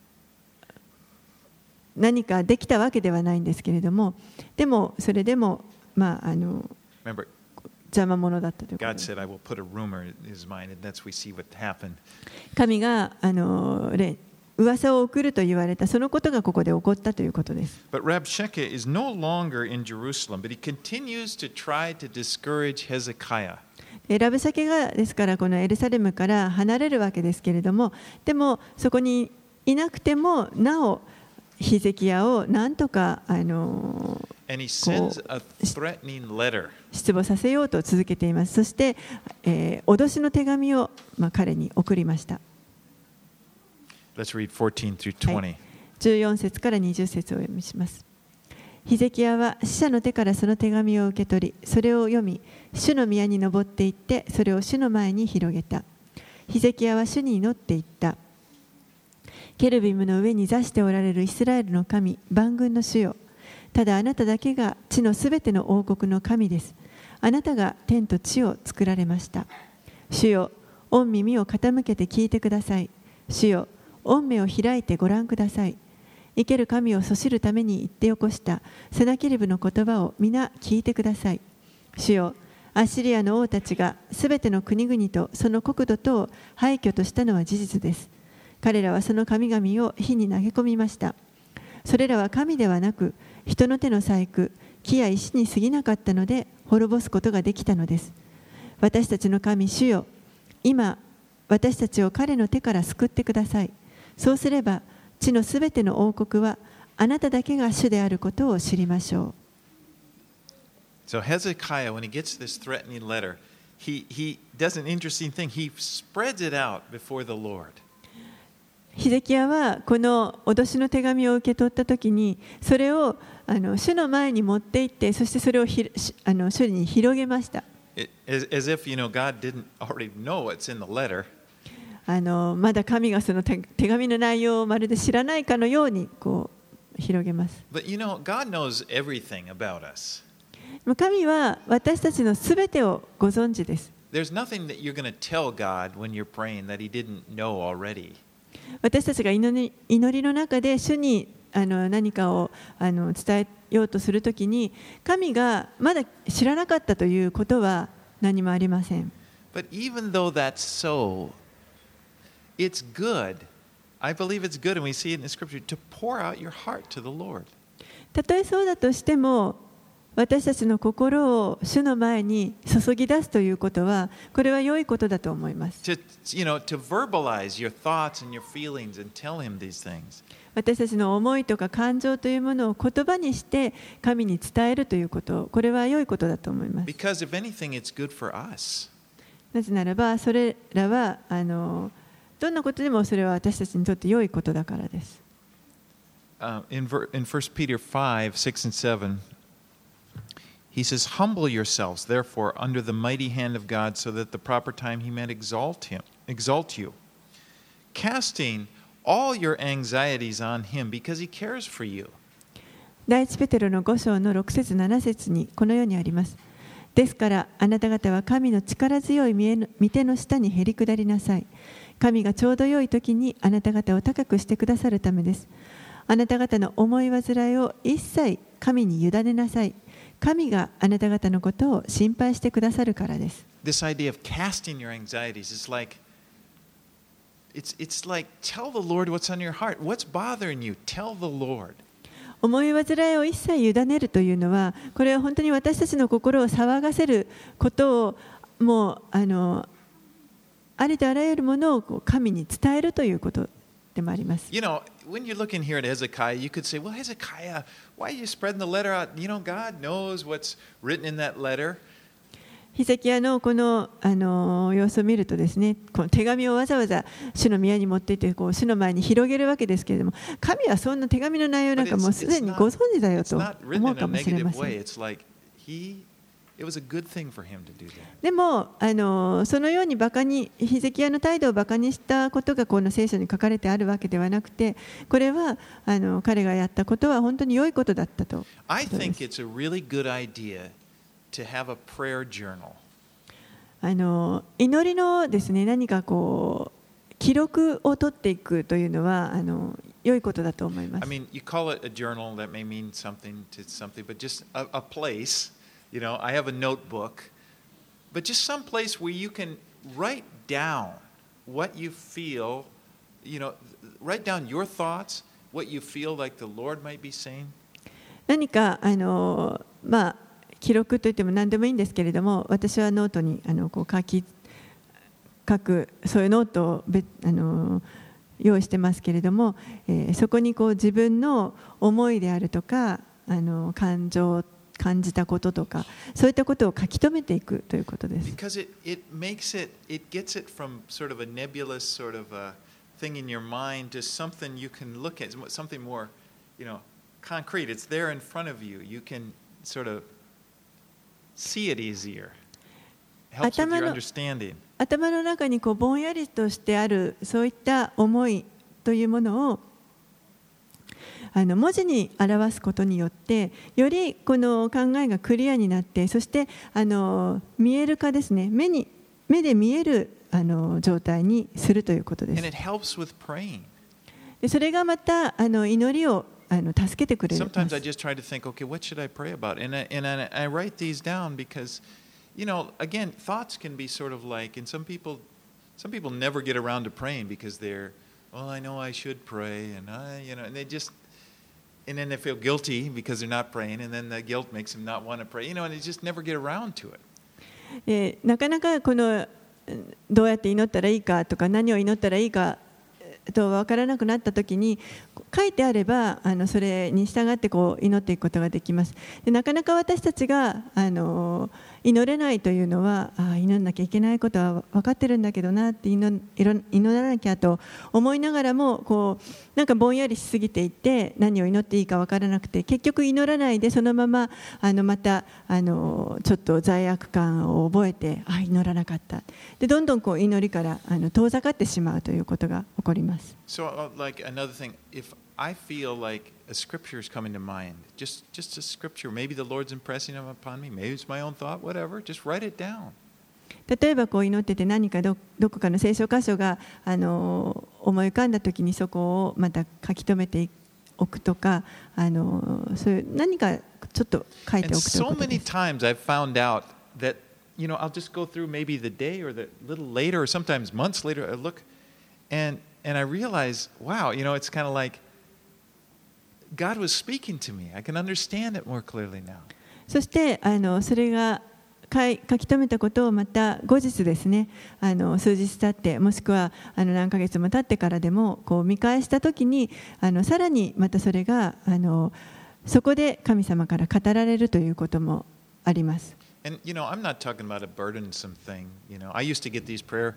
Speaker 1: 何かできたわけではないんですけれども、でもそれでも、まあ、あの
Speaker 2: Remember,
Speaker 1: 邪魔者だったということ
Speaker 2: God
Speaker 1: です。
Speaker 2: said, I will put a rumor in his mind, and that's we see what happened.
Speaker 1: 神があの噂を送ると言われた、そのことがここで起こったということです。
Speaker 2: But Rabshakeh is no longer in Jerusalem, but he continues to try to discourage Hezekiah.
Speaker 1: ラブシャケがですからこのエルサレムから離れるわけですけれども、でもそこにいなくてもなおヒゼキヤをなんとかあの
Speaker 2: And he sends a threatening letter.
Speaker 1: 失望させようと続けています。そして、えー、脅しの手紙を、まあ、彼に送りました。
Speaker 2: Let's read fourteen through twenty.
Speaker 1: はい、じゅうよん節からにじゅう節をお読みします。ヒゼキヤは使者の手からその手紙を受け取り、それを読み、主の宮に登っていって、それを主の前に広げた。ヒゼキヤは主に祈っていった。ケルビムの上に座しておられるイスラエルの神、万軍の主よ。ただあなただけが地のすべての王国の神です。あなたが天と地を作られました。主よ、御耳を傾けて聞いてください。主よ、御目を開いてご覧ください。生ける神をそしるために言ってよこしたセナケリブの言葉を皆聞いてください。主よ、アッシリアの王たちがすべての国々とその国土とを廃墟としたのは事実です。彼らはその神々を火に投げ込みました。それらは神ではなく、人の手の細工、木や石に過ぎなかったので滅ぼすことができたのです。私たちの神、主よ、今、私たちを彼の手から救ってください。そうすれば、地のすべての王国はあなただけが主であることを知りましょう。
Speaker 2: So Hezekiah, when he gets this threatening letter, he, he does an interesting thing. He spreads it out before the Lord.
Speaker 1: ヒゼキヤはこの脅しの手紙を受け取ったときに、それをあの主の前に持って行って、そしてそれをひあの主に広げました。
Speaker 2: It, as, as if, you know, God didn't already know what's in the letter.
Speaker 1: あのまだ神がその手手紙の内容をまるで知らないかのようにこう広げます。
Speaker 2: But you know, God knows everything about us.
Speaker 1: 神は私たちのすべてをご存知です。
Speaker 2: There's nothing that you're going to tell God when you're praying that He didn't know already.
Speaker 1: 私たちが祈り、祈りの中で主にあの何かをあの伝えようとするときに、神がまだ知らなかったということは何もありません。
Speaker 2: But even though that's so, it's good. I believe it's good, and we see it in the scripture, to pour out your heart to the Lord.
Speaker 1: たとえそうだとしても、私たちの心を主の前に注ぎ出すということは、これは良いことだと思います。
Speaker 2: To, you know, to verbalize your thoughts and your feelings and tell Him these things.
Speaker 1: 私たちの思いとか感情というものを言葉にして神に伝えるということ、これは良いことだと思います。
Speaker 2: Because if anything, it's good for us.
Speaker 1: なぜならば、それらはあのどんなことでもそれは私たちにとって良いことだからです。
Speaker 2: Uh, in, ver, in First Peter five, six and seven, he says, "Humble yourselves, therefore, under the mighty hand of God, so that the proper time He may exalt him, exalt you, casting all your anxieties on Him, because He cares for you."
Speaker 1: 第一ペテロのご章のろく節なな節にこのようにあります。ですからあなた方は神の力強い御手の下にへり下りなさい。神がちょうど良い時にあなた方を高くしてくださるためです。あなた方の思い煩いを一切神に委ねなさい。神があなた方のことを心配してくださるからです。
Speaker 2: This idea of casting your anxieties is like, it's, it's like, tell the Lord what's on your heart. What's bothering you? Tell the Lord.
Speaker 1: 思い煩いを一切委ねるというのは、これは本当に私たちの心を騒がせることをもうあのありとあらゆるものを神に伝えるということでもあります。
Speaker 2: You know, when you're looking here at Hezekiah, you could say, well, Hezekiah, why are you spreading the letter out? You know, God knows what's written in that letter.
Speaker 1: ヒゼキヤのこの、あの様子を見るとですね、この手紙をわざわざ主の宮に持っていってこう主の前に広げるわけですけれども、神はそんな手紙の内容なんかもうすでにご存知だよと思うかもしれません。でもあのそのようにバカにヒゼキヤの態度をバカにしたことがこの聖書に書かれてあるわけではなくて、これはあの彼がやったことは本当に良いことだったと。
Speaker 2: I think it's a really good idea to have a prayer journal.
Speaker 1: あの祈りのですね、何かこう記録を取っていくというのはあの良いことだと思います。
Speaker 2: I mean, you call it a journal, that may mean something to something, but just a, a place. You know, I have a notebook, but just some place where you can write down what you feel. You know, write down your thoughts, what you feel like the Lord might be saying. 何
Speaker 1: かあのまあ記録といっても何でもいいんですけれども、私はノートにあのこう書き書くそういうノートをべあの用意してますけれども、えー、そこにこう自分の思いであるとかあの感情感じたこととかそういったことを書き留めていくということです。
Speaker 2: Because it it makes it it gets it from sort of a nebulous sort of a thing in your mind to something you can look at, something more, you know, concrete. It's there in front of you. You can sort of see it easier. Helps with your understanding.
Speaker 1: 頭の中にこうぼんやりとしてあるそういった思いというものをあの文字に表すことによってよりこの考えがクリアになって、そしてあの見える化ですね、目に目で見えるあの状態にするということです。
Speaker 2: And it helps with praying.
Speaker 1: でそれがまたあの祈りをあの助けてくれる。
Speaker 2: Sometimes I just try to think, okay, what should I pray about? And I, and I, I write these down because, you know, again, thoughts can be sort of like, and some people, some people never get around to praying because they're, well, I know I should pray, and I, you know, and they just, and then they feel guilty because they're not praying, and then the guilt makes them not want to pray, you know, and they just never get around to it.
Speaker 1: えー、なかなかこのどうやって祈ったらいいかとか何を祈ったらいいかと分からなくなったときに書いてあればあのそれに従ってこう祈っていくことができます。でなかなか私たちがあの祈れないというのは、あ祈らなきゃいけないことは分かってるんだけどなって祈らなきゃと思いながらも、こうなんかぼんやりしすぎていて、何を祈っていいか分からなくて、結局祈らないでそのままあのまたあのちょっと罪悪感を覚えて、あ祈らなかったで、どんどんこう祈りからあの遠ざかってしまうということが起こります。
Speaker 2: So, uh, like another thing, if I feel like a scripture is coming to mind, just just a scripture, maybe the Lord's impressing it upon me, maybe it's my own thought, whatever, just write it down.
Speaker 1: 例えばこう祈ってて、何か ど, どこかの聖書箇所があの思い浮かんだときに、そこをまた書き留めておくとか、あのそういう何かちょっと書いておくということです。
Speaker 2: And so many times I've found out that, you know, I'll just go through maybe the day or the little later or sometimes months later, I look and and I realize, wow, you know, it's kind of like God was speaking to me. I can understand it more clearly now.
Speaker 1: そしてあのそれが書き留めたことをまた後日ですね、あの数日経って、もしくはあの何ヶ月も経ってからでもこう見返したときに、あのさらにまたそれがあのそこで神様から語られるということもあります。
Speaker 2: And you know, I'm not talking about a burdensome thing. You know, I used to get these prayer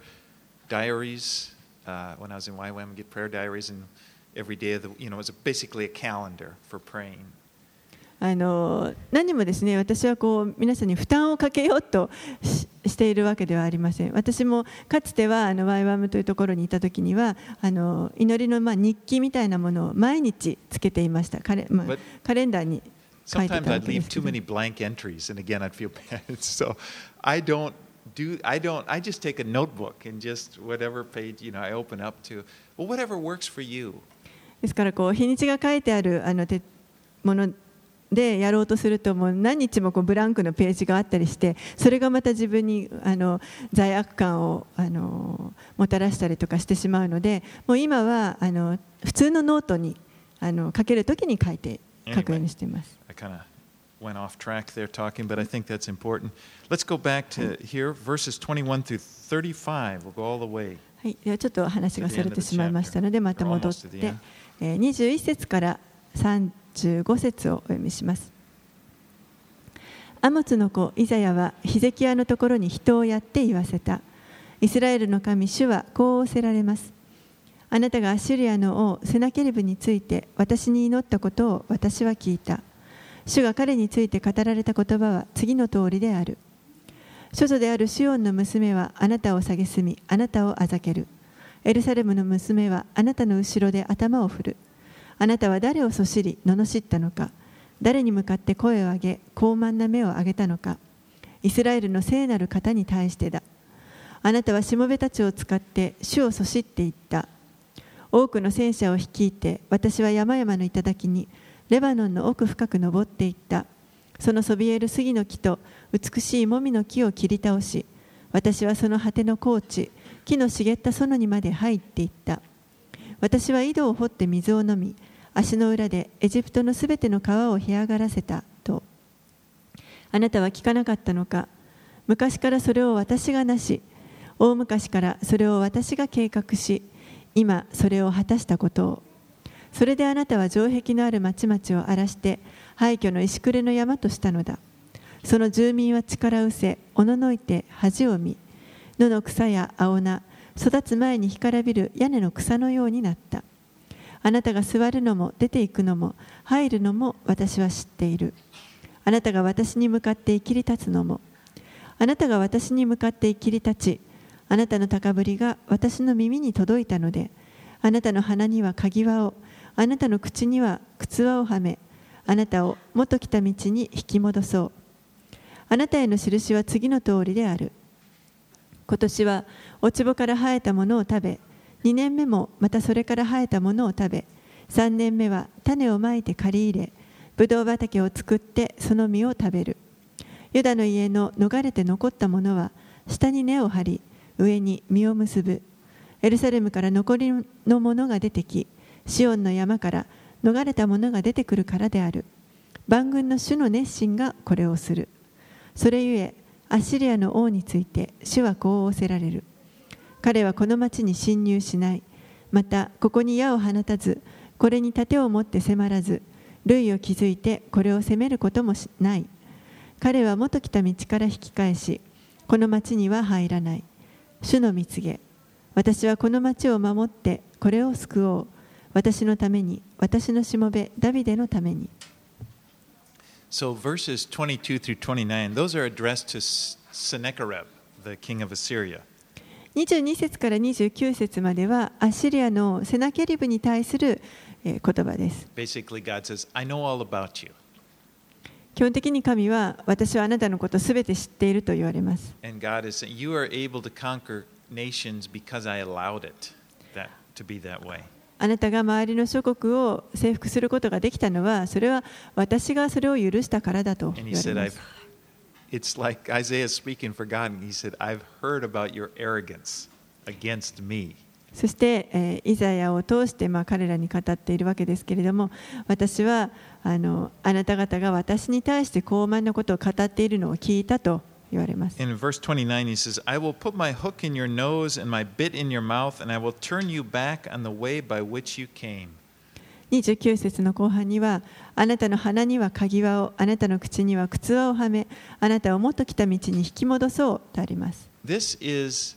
Speaker 2: diaries uh, when I was in Y WAM. Get prayer diaries, and every day of the, you know, it was basically a calendar for praying.
Speaker 1: あの何もですね、私はこう皆さんに負担をかけようと し, しているわけではありません。私もかつてはあの ワイワム というところにいたときには、あの祈りのまあ日記みたいなものを毎日つけていました。カレ、まあ、カレンダーに書いてたわけですけど。
Speaker 2: Sometimes I'd leave too many blank entries, and again I'd feel bad. So I don't do, I don't, I just take a notebook and just whatever page, you know, I open up to, well, whatever works for you.
Speaker 1: ですからこう日にちが書いてあるあのてものでやろうとすると、もう何日もこうブランクのページがあったりして、それがまた自分にあの罪悪感をあのもたらしたりとかしてしまうので、もう今はあの普通のノートにあの書けるときに書いて書くようにしています。
Speaker 2: I kind of went off track there talking, but I think that's important. Let's go back to here, verses twenty-one through thirty-five. We'll go all the way.
Speaker 1: はい、ではちょっと話がそれてしまいましたので、また戻って、えー、にじゅういっ節からさんじゅうご節をお読みします。アモツの子イザヤはヒゼキヤのところに人をやって言わせた。イスラエルの神主はこう仰せられます。あなたがアッシリアの王セナケリブについて私に祈ったことを私は聞いた。主が彼について語られた言葉は次の通りである。処女であるシオンの娘はあなたを蔑み、あなたをあざける。エルサレムの娘はあなたの後ろで頭を振る。あなたは誰をそしり罵ったのか、誰に向かって声を上げ高慢な目を上げたのか。イスラエルの聖なる方に対してだ。あなたはしもべたちを使って主をそしっていった。多くの戦車を率いて私は山々の頂にレバノンの奥深く登っていった。そのそびえる杉の木と美しいもみの木を切り倒し、私はその果ての高地、木の茂った園にまで入っていった。私は井戸を掘って水を飲み、足の裏でエジプトのすべての川を干上がらせたと。あなたは聞かなかったのか。昔からそれを私がなし、大昔からそれを私が計画し、今それを果たしたことを。それであなたは城壁のある町々を荒らして廃墟の石暮れの山としたのだ。その住民は力うせ、おののいて恥を見、野の草や青菜、育つ前に干からびる屋根の草のようになった。あなたが座るのも出ていくのも入るのも私は知っている。あなたが私に向かって生きり立つのも。あなたが私に向かって生きり立ち、あなたの高ぶりが私の耳に届いたので、あなたの鼻にはかぎ輪を、あなたの口には靴輪をはめ、あなたを元来た道に引き戻そう。あなたへの印は次の通りである。今年は落ち穂から生えたものを食べ、にねんめもまたそれから生えたものを食べ、さんねんめは種をまいて刈り入れ、ぶどう畑を作ってその実を食べる。ユダの家の逃れて残ったものは下に根を張り、上に実を結ぶ。エルサレムから残りのものが出てき、シオンの山から逃れたものが出てくるからである。万軍の主の熱心がこれをする。それゆえ、アッシリアの王について主はこう仰せられる。彼はこの町に侵入しない。またここに矢を放たず、これに盾を持って迫らず、塁を築いてこれを攻めることもしない。 彼は元来た道から引き返し、この町には入らない。主の御告げ、私はこの町を守ってこれを救おう。私のために、私のしもべダビデのために。
Speaker 2: So verses twenty-two through twenty-nine, those are addressed to Sennacherib, the king of Assyria.
Speaker 1: にじゅうに節からにじゅうきゅう節まではアッシリアのセナケリブに対する言葉です。
Speaker 2: Basically, God says, I know all about you.
Speaker 1: 基本的に神は私はあなたのことすべて知っていると言われます。
Speaker 2: And God is saying, You are able to conquer nations because I allowed it that, to be that way.
Speaker 1: あなたが周りの諸国を征服することができたのは、それは私がそれを許したからだと
Speaker 2: And
Speaker 1: 言
Speaker 2: he
Speaker 1: われ
Speaker 2: said,
Speaker 1: ます。
Speaker 2: I've, it's like Isaiah speaking for God, and he said, I've heard about your arrogance against me.
Speaker 1: そして、えー、イザヤを通して、まあ、彼らに語っているわけですけれども、私はあのあなた方が私に対して傲慢なことを語っているのを聞いたと言われます。
Speaker 2: In verse twenty-nine, he says, I will put my hook in your nose and my bit in your mouth, and I will turn you back on the way by which you came.
Speaker 1: にじゅうきゅう節の後半には、あなたの鼻には鍵輪を、あなたの口には靴輪をはめ、あなたを元来た道に引き戻そうとあります。
Speaker 2: This is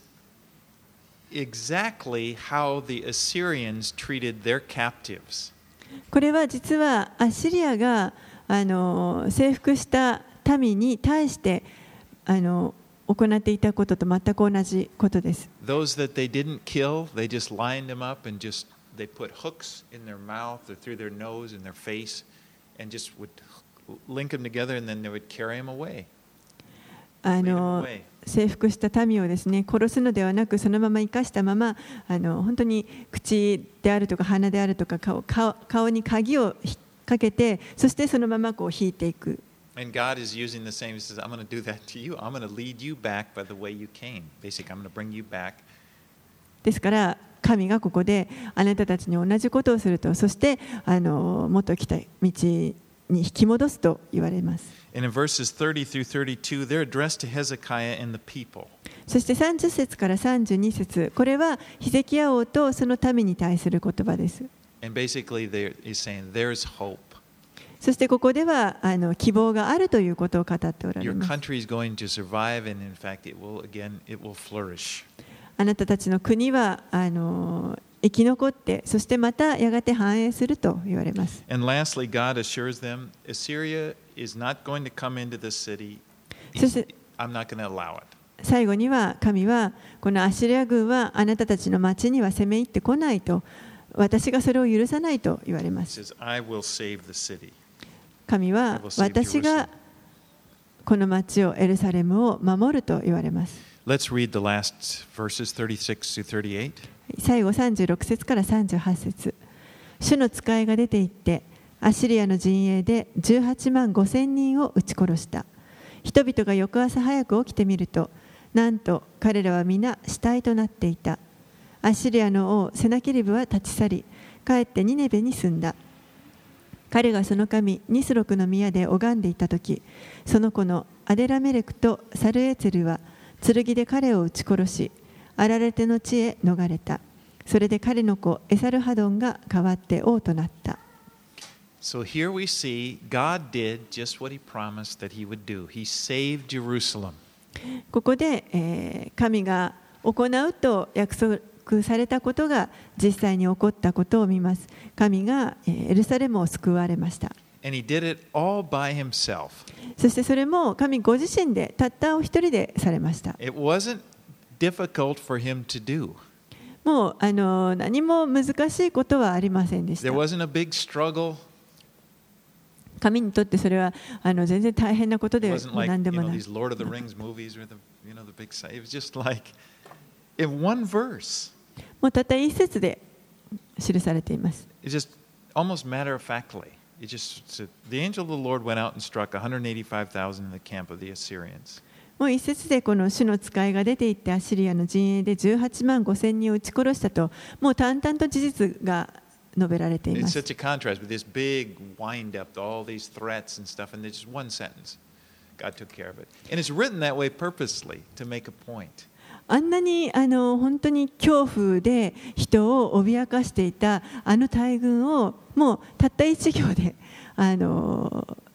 Speaker 2: exactly how the Assyrians treated their captives.
Speaker 1: これは実はアッシリアがあの征服した民に対してあの行っていたことと全く同じことです。
Speaker 2: Those that they didn't kill, they just lined them up and just they put hooks in their mouth or through their nose and their face and just would link them together and then they would carry them away.
Speaker 1: あの征服した民をですね、殺すのではなくそのまま生かしたまま、あの本当に口であるとか鼻であるとか 顔, 顔, 顔に鍵を引っ掛けて、そしてそのままこう引いていく。
Speaker 2: And God is using the same. He says, I'm going to do that to you. I'm going to lead you back by the way you came. Basically, I'm going to bring you back.
Speaker 1: ですから神がここであなたたちに同じことをすると、そしてあの元来た道に引き戻すと言われます。
Speaker 2: And in verses thirty through thirty-two, they're addressed to Hezekiah and the people.
Speaker 1: そしてさんじゅっ節からさんじゅうに節、これはヒゼキヤ王とその民に対する言葉です。
Speaker 2: And basically, he's saying, there's hope.
Speaker 1: そしてここではあの希望があるということを語っておられ
Speaker 2: Your
Speaker 1: ます。
Speaker 2: country is going to survive, and in fact, it will again, it will flourish.
Speaker 1: あなたたちの国はあの生き残って、そしてまたやがて繁栄すると言われます。
Speaker 2: And lastly, God assures them, Assyria is not going to come into this city.
Speaker 1: そして
Speaker 2: I'm not going to allow it.
Speaker 1: 最後には神はこのアッシリア軍はあなたたちの町には攻め入ってこないと、私がそれを許さないと言われま
Speaker 2: He
Speaker 1: す。
Speaker 2: says, I will save the city.
Speaker 1: 神は私がこの町をエルサレムを守ると言われます。
Speaker 2: Let's read the last verses thirty-six to thirty-eight.
Speaker 1: 最後さんじゅうろく節からさんじゅうはち節。主の使いが出て行ってアッシリアの陣営でじゅうはちまんごせんにんを撃ち殺した。人々が翌朝早く起きてみると、なんと彼らは皆死体となっていた。アッシリアの王セナケリブは立ち去り、帰ってニネベに住んだ。彼がその神ニスロクの宮で拝んでいたとき、その子のアデラメレクとサルエツェルは剣で彼を撃ち殺し、アラレテの地へ逃れた。それで彼の子エサルハドンが代わって王となった。
Speaker 2: So here we see God did just what he promised that he would do. He saved Jerusalem.
Speaker 1: ここで、えー、神が行うと約束されたことが実際に起こったことを見ます。神が、えー、エルサレムを救われました。
Speaker 2: And he did it all by himself.
Speaker 1: そしてそれも神ご自身でたったお一人でされました。
Speaker 2: It wasn't difficult for him to do.
Speaker 1: もうあの何も難しいことはありませんでした。
Speaker 2: There wasn't a big struggle.
Speaker 1: 神にとってそれはあの全然大変なこと
Speaker 2: It
Speaker 1: で
Speaker 2: wasn't like,
Speaker 1: 何で
Speaker 2: you
Speaker 1: も
Speaker 2: know,
Speaker 1: ない。
Speaker 2: these Lord of the Rings movies or the, you know, the big side. It was just like in one verse.
Speaker 1: もうたった一節で記されています。
Speaker 2: It's just almost matter of factly. It just said, the angel of the Lord went out and struck one hundred eighty-five thousand in the camp of the Assyrians.
Speaker 1: もう一節でこの主の使いが出て行ってアッシリアの陣営でじゅうはちまんごせんにんを撃ち殺したと、もう淡々と事実が述べられていま
Speaker 2: It's
Speaker 1: す。
Speaker 2: such a contrast with this big wind up to all these threats and stuff, and there's just one sentence. God took care of it. And it's written that way purposely to make a point.
Speaker 1: あんなにあの本当に恐怖で人を脅かしていたあの大軍をもうたった一行であの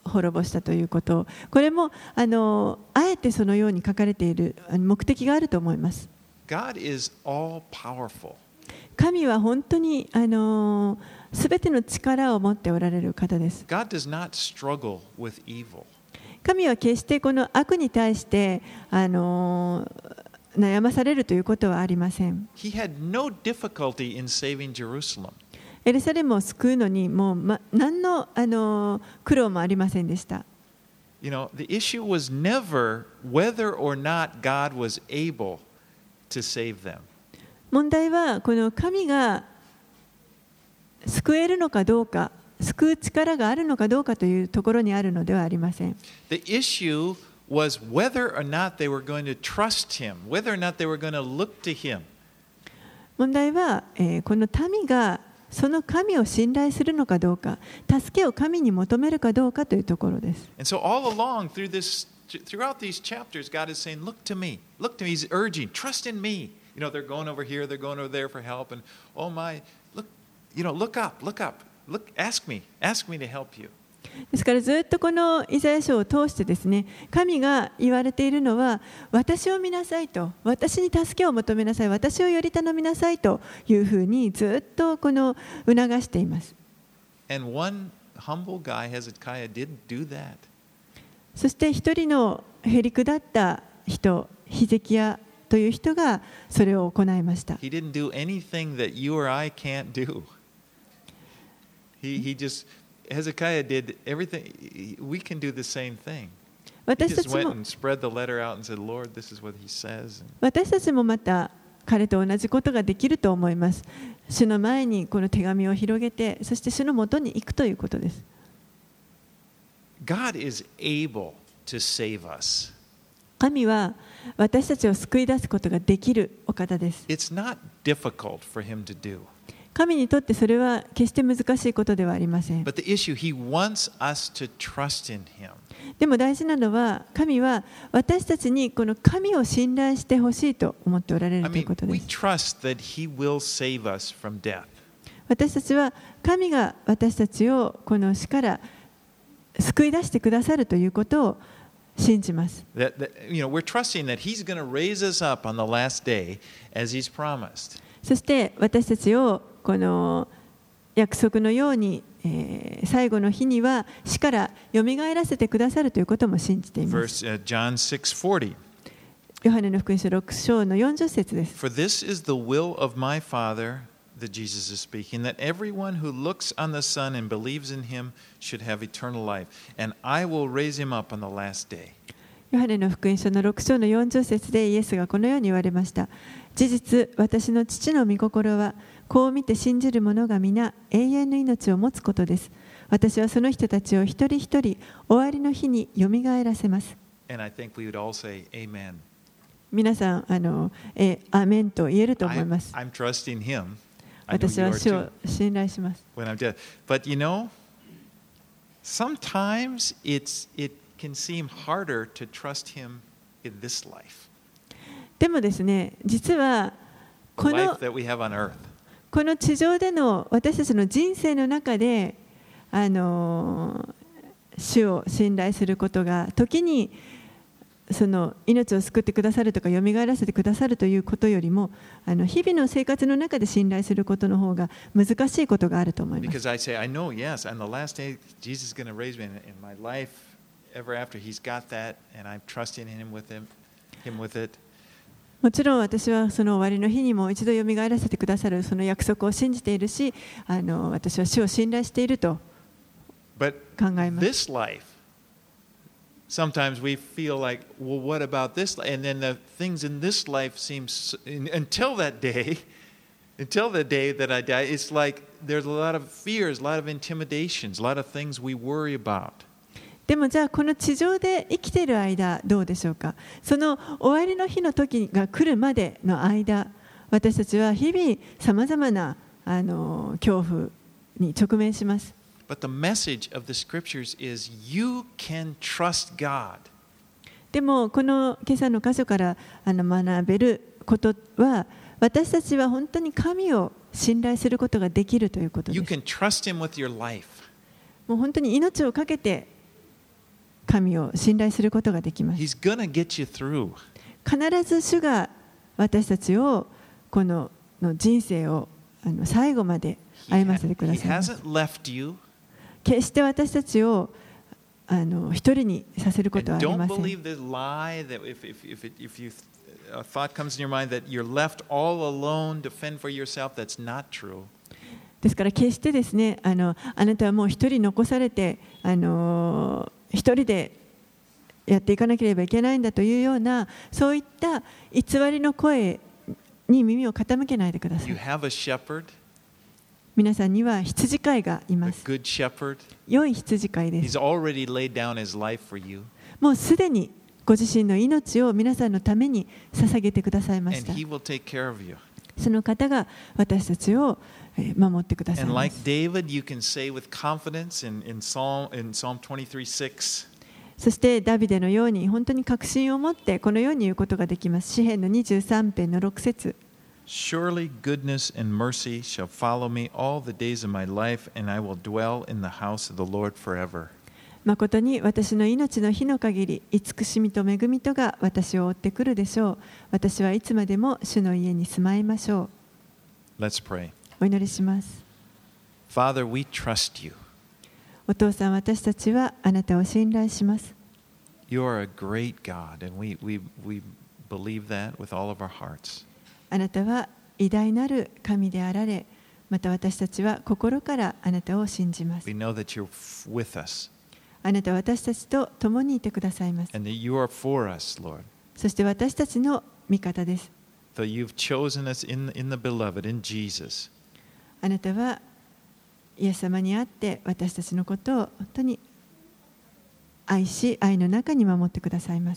Speaker 1: 滅ぼしたということ、これもあのあえてそのように書かれている目的があると思います。
Speaker 2: God is all powerful.
Speaker 1: 神は本当にあのすべての力を持っておられる方です。
Speaker 2: God does not struggle with evil.
Speaker 1: 神は決してこの悪に対してあの悩まされるということはありません。
Speaker 2: He had no difficulty in saving Jerusalem.
Speaker 1: エルサレムを救うのにもう、ま、何の、あの苦労もありませんでした。
Speaker 2: You know, the issue was never whether or not God was able to save them.
Speaker 1: 問題はこの神が救えるのかどうか、救う力があるのかどうかというところにあるのではありません。
Speaker 2: The issue was whether or not they were going to trust him, whether or not they were going to look to him.
Speaker 1: 問題は、えー、この民がその神を信頼するのかどうか、助けを神に求めるかどうかというところです。
Speaker 2: And so all along through this, throughout these chapters, God is saying, "Look to me, look to me." He's urging, "Trust in me." You know, they're going over here, they're going over there for help, and oh my, look, you know, look up, look up, look, ask me, ask me to help you.
Speaker 1: ですからずっとこのイザヤ書を通してですね、神が言われているのは、私を見なさいと、私に助けを求めなさい、私をより頼みなさいというふうにずっとこの促しています。
Speaker 2: And one humble guy, Hezekiah, did do that.
Speaker 1: そして一人のへりくだった人、ヒゼキヤという人がそれを行いました。
Speaker 2: He didn't do anything that you or I can't do. He, he just Hezekiah did everything. We can do the same thing. He just went and spread the letter out and said, "Lord, this is what he says."
Speaker 1: 私たちもまた彼と同じことができると思います。主の前にこの手紙を広げて、そして主のもとに行くということです。
Speaker 2: God is able to save us.
Speaker 1: 神は私たちを救い出すことができるお方です。
Speaker 2: It's not difficult for him to do.
Speaker 1: 神にとってそれは決して難しいことではありません。
Speaker 2: But the issue, he wants us to trust in him.
Speaker 1: でも大事なのは、神は私たちにこの神を信頼してほしいと思っておられ
Speaker 2: I
Speaker 1: るという
Speaker 2: mean,
Speaker 1: ことで
Speaker 2: we
Speaker 1: す。
Speaker 2: trust that he will save us from death.
Speaker 1: 私たちは神が私たちをこの死から救い出してくださるということを信じます。
Speaker 2: That, that, you know, we're trusting that he's going to raise us up on the last day as he's promised.
Speaker 1: そして私たちをこの約束のように、えー、最後の日には死からよみがえらせてくださるということも信じています。
Speaker 2: Verse, uh, John six forty.
Speaker 1: ヨハネの福音書ろく章のよんじゅっ節です。
Speaker 2: For this is the will of my Father, that Jesus is speaking, that everyone who looks on the Son and believes in him should have eternal life, and I will raise him up on the last day.
Speaker 1: ヨハネの福音書のろく章のよんじゅっ節でイエスがこのように言われました。事実、私の父の御心は、こう見て信じる者が皆永遠の命を持つことです。私はその人たちを一人一人終わりの日によみがえらせます。
Speaker 2: And I think we would all say, Amen.
Speaker 1: 皆さん、あの、え、アメンと言えると思います。
Speaker 2: I'm trusting him. I know
Speaker 1: 私
Speaker 2: you
Speaker 1: は
Speaker 2: are
Speaker 1: 主
Speaker 2: too.
Speaker 1: を信頼します。
Speaker 2: When I'm dead. But you know, sometimes it's, it can seem harder to trust him in this life.
Speaker 1: でもですね、実は
Speaker 2: The
Speaker 1: この
Speaker 2: life that we have on earth.
Speaker 1: この地上での私たちの人生の中で、あの主を信頼することが時にその命を救ってくださるとかよみがえらせてくださるということよりも、あの日々の生活の中で信頼することの方が難しいことがあると思います。
Speaker 2: Because I say, I know, yes, on the last day, Jesus is going to raise me in, in my life ever after. He's got that, and I'm trusting in him with him, him with it.
Speaker 1: もちろん私はその終わりの日にも一度よみがえらせてくださるその約束を信じているし、あの私は主を信頼していると考
Speaker 2: But
Speaker 1: えます。
Speaker 2: this life, sometimes we feel like, well, what about this? And then the things in this life seem, so, until that day, until the day that I die, it's like there's a lot of fears, a lot of intimidations, a lot of things we worry about.
Speaker 1: でもじゃあこの地上で生きている間どうでしょうか。その終わりの日の時が来るまでの間、私たちは日々さまざまなあの恐怖に直面します。
Speaker 2: But the message of the scriptures is you can trust God.
Speaker 1: でもこの今朝の箇所からあの学べることは、私たちは本当に神を信頼することができるということで
Speaker 2: You
Speaker 1: す。
Speaker 2: can trust him with your life.
Speaker 1: もう本当に命をかけて神を信頼することができます。
Speaker 2: He's gonna get you through.
Speaker 1: 必ず主が私たちをこのの人生をあの最後まで
Speaker 2: He,
Speaker 1: 歩ませてくだ
Speaker 2: he
Speaker 1: さいます。
Speaker 2: hasn't left you.
Speaker 1: 決して私たちをあの一人にさせることはあ
Speaker 2: And
Speaker 1: りま
Speaker 2: don't
Speaker 1: せん。
Speaker 2: believe the lie that if, if, if, it, if you, a thought comes in your mind that you're left all alone to fend for yourself, that's not true.
Speaker 1: ですから決してですね、あのあなたはもう一人残されて、あの一人でやっていかなければいけないんだというような、そういった偽りの声に耳を傾けないでくださ
Speaker 2: You
Speaker 1: い。
Speaker 2: have a shepherd,
Speaker 1: 皆さんには羊飼いがい
Speaker 2: a
Speaker 1: ます。
Speaker 2: good shepherd.
Speaker 1: 良い羊飼いです。
Speaker 2: He's already laid down his life for you,
Speaker 1: もうすでにご自身の命を皆さんのために捧げてくださいまし
Speaker 2: and
Speaker 1: た。
Speaker 2: he will take care of you.
Speaker 1: その方が私たちをえー守ってください
Speaker 2: And
Speaker 1: ま
Speaker 2: like
Speaker 1: す。
Speaker 2: David, you can say with confidence in, in Psalm in Psalm twenty-three six,
Speaker 1: そしてダビデのように本当に確信を持ってこのように言うことができます。詩編のにじゅうさん編のろく節。
Speaker 2: Surely goodness and mercy shall follow me all the days of my life, and I will dwell in the house of the Lord forever.
Speaker 1: 誠に私の命の日の限り、慈しみと恵みとが私を追ってくるでしょう。私はいつまでも主の家に住まいましょう。
Speaker 2: Let's pray.
Speaker 1: お祈りします。
Speaker 2: Father, we trust you.
Speaker 1: お父さん、私たちはあなたを信頼します。
Speaker 2: You are a great God, and we, we, we believe that with all of our hearts.
Speaker 1: あなたは偉大なる神であられ、また私たちは心からあなたを信じます。
Speaker 2: We know that you're f- with us,
Speaker 1: あなたは私たちと共にいてくださいます。
Speaker 2: and that you are for us, Lord.
Speaker 1: そして私たちの味方です。
Speaker 2: That you've chosen us in, in the beloved, in Jesus.
Speaker 1: あなたはイエス様にあって私たちのことを本当に愛し、愛の中に守ってくださいます。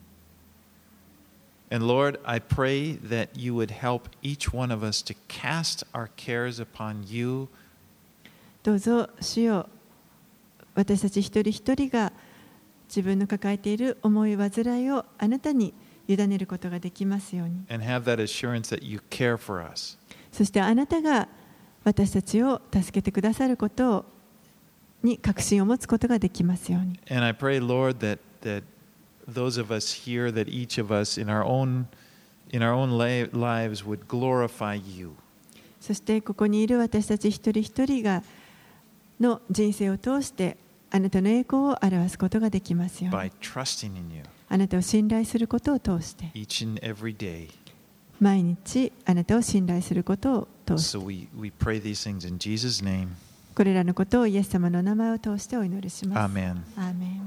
Speaker 2: And Lord, I pray that you would help each one of us to cast our cares upon you.
Speaker 1: どうぞ主よ、私たち一人一人が自分の抱えている思い煩いをあなたに委ねることができますように。
Speaker 2: And have that assurance that you care for us.
Speaker 1: そしてあなたが私たちを助けてくださることに確信を持つことができますように。
Speaker 2: And I pray, Lord, that, that those of us here, that each of us in our own, in our own li- lives would glorify you.
Speaker 1: そしてここにいる私たち一人一人がの人生を通してあなたの栄光を表すことができますように。
Speaker 2: By trusting in you
Speaker 1: あなたを信頼することを通して、
Speaker 2: each and every day.
Speaker 1: 毎日あなたを信頼することを通して、
Speaker 2: So we, we pray these things in Jesus' name.
Speaker 1: これらのことをイエス様の名前を通してお祈りします。
Speaker 2: Amen.
Speaker 1: アーメン。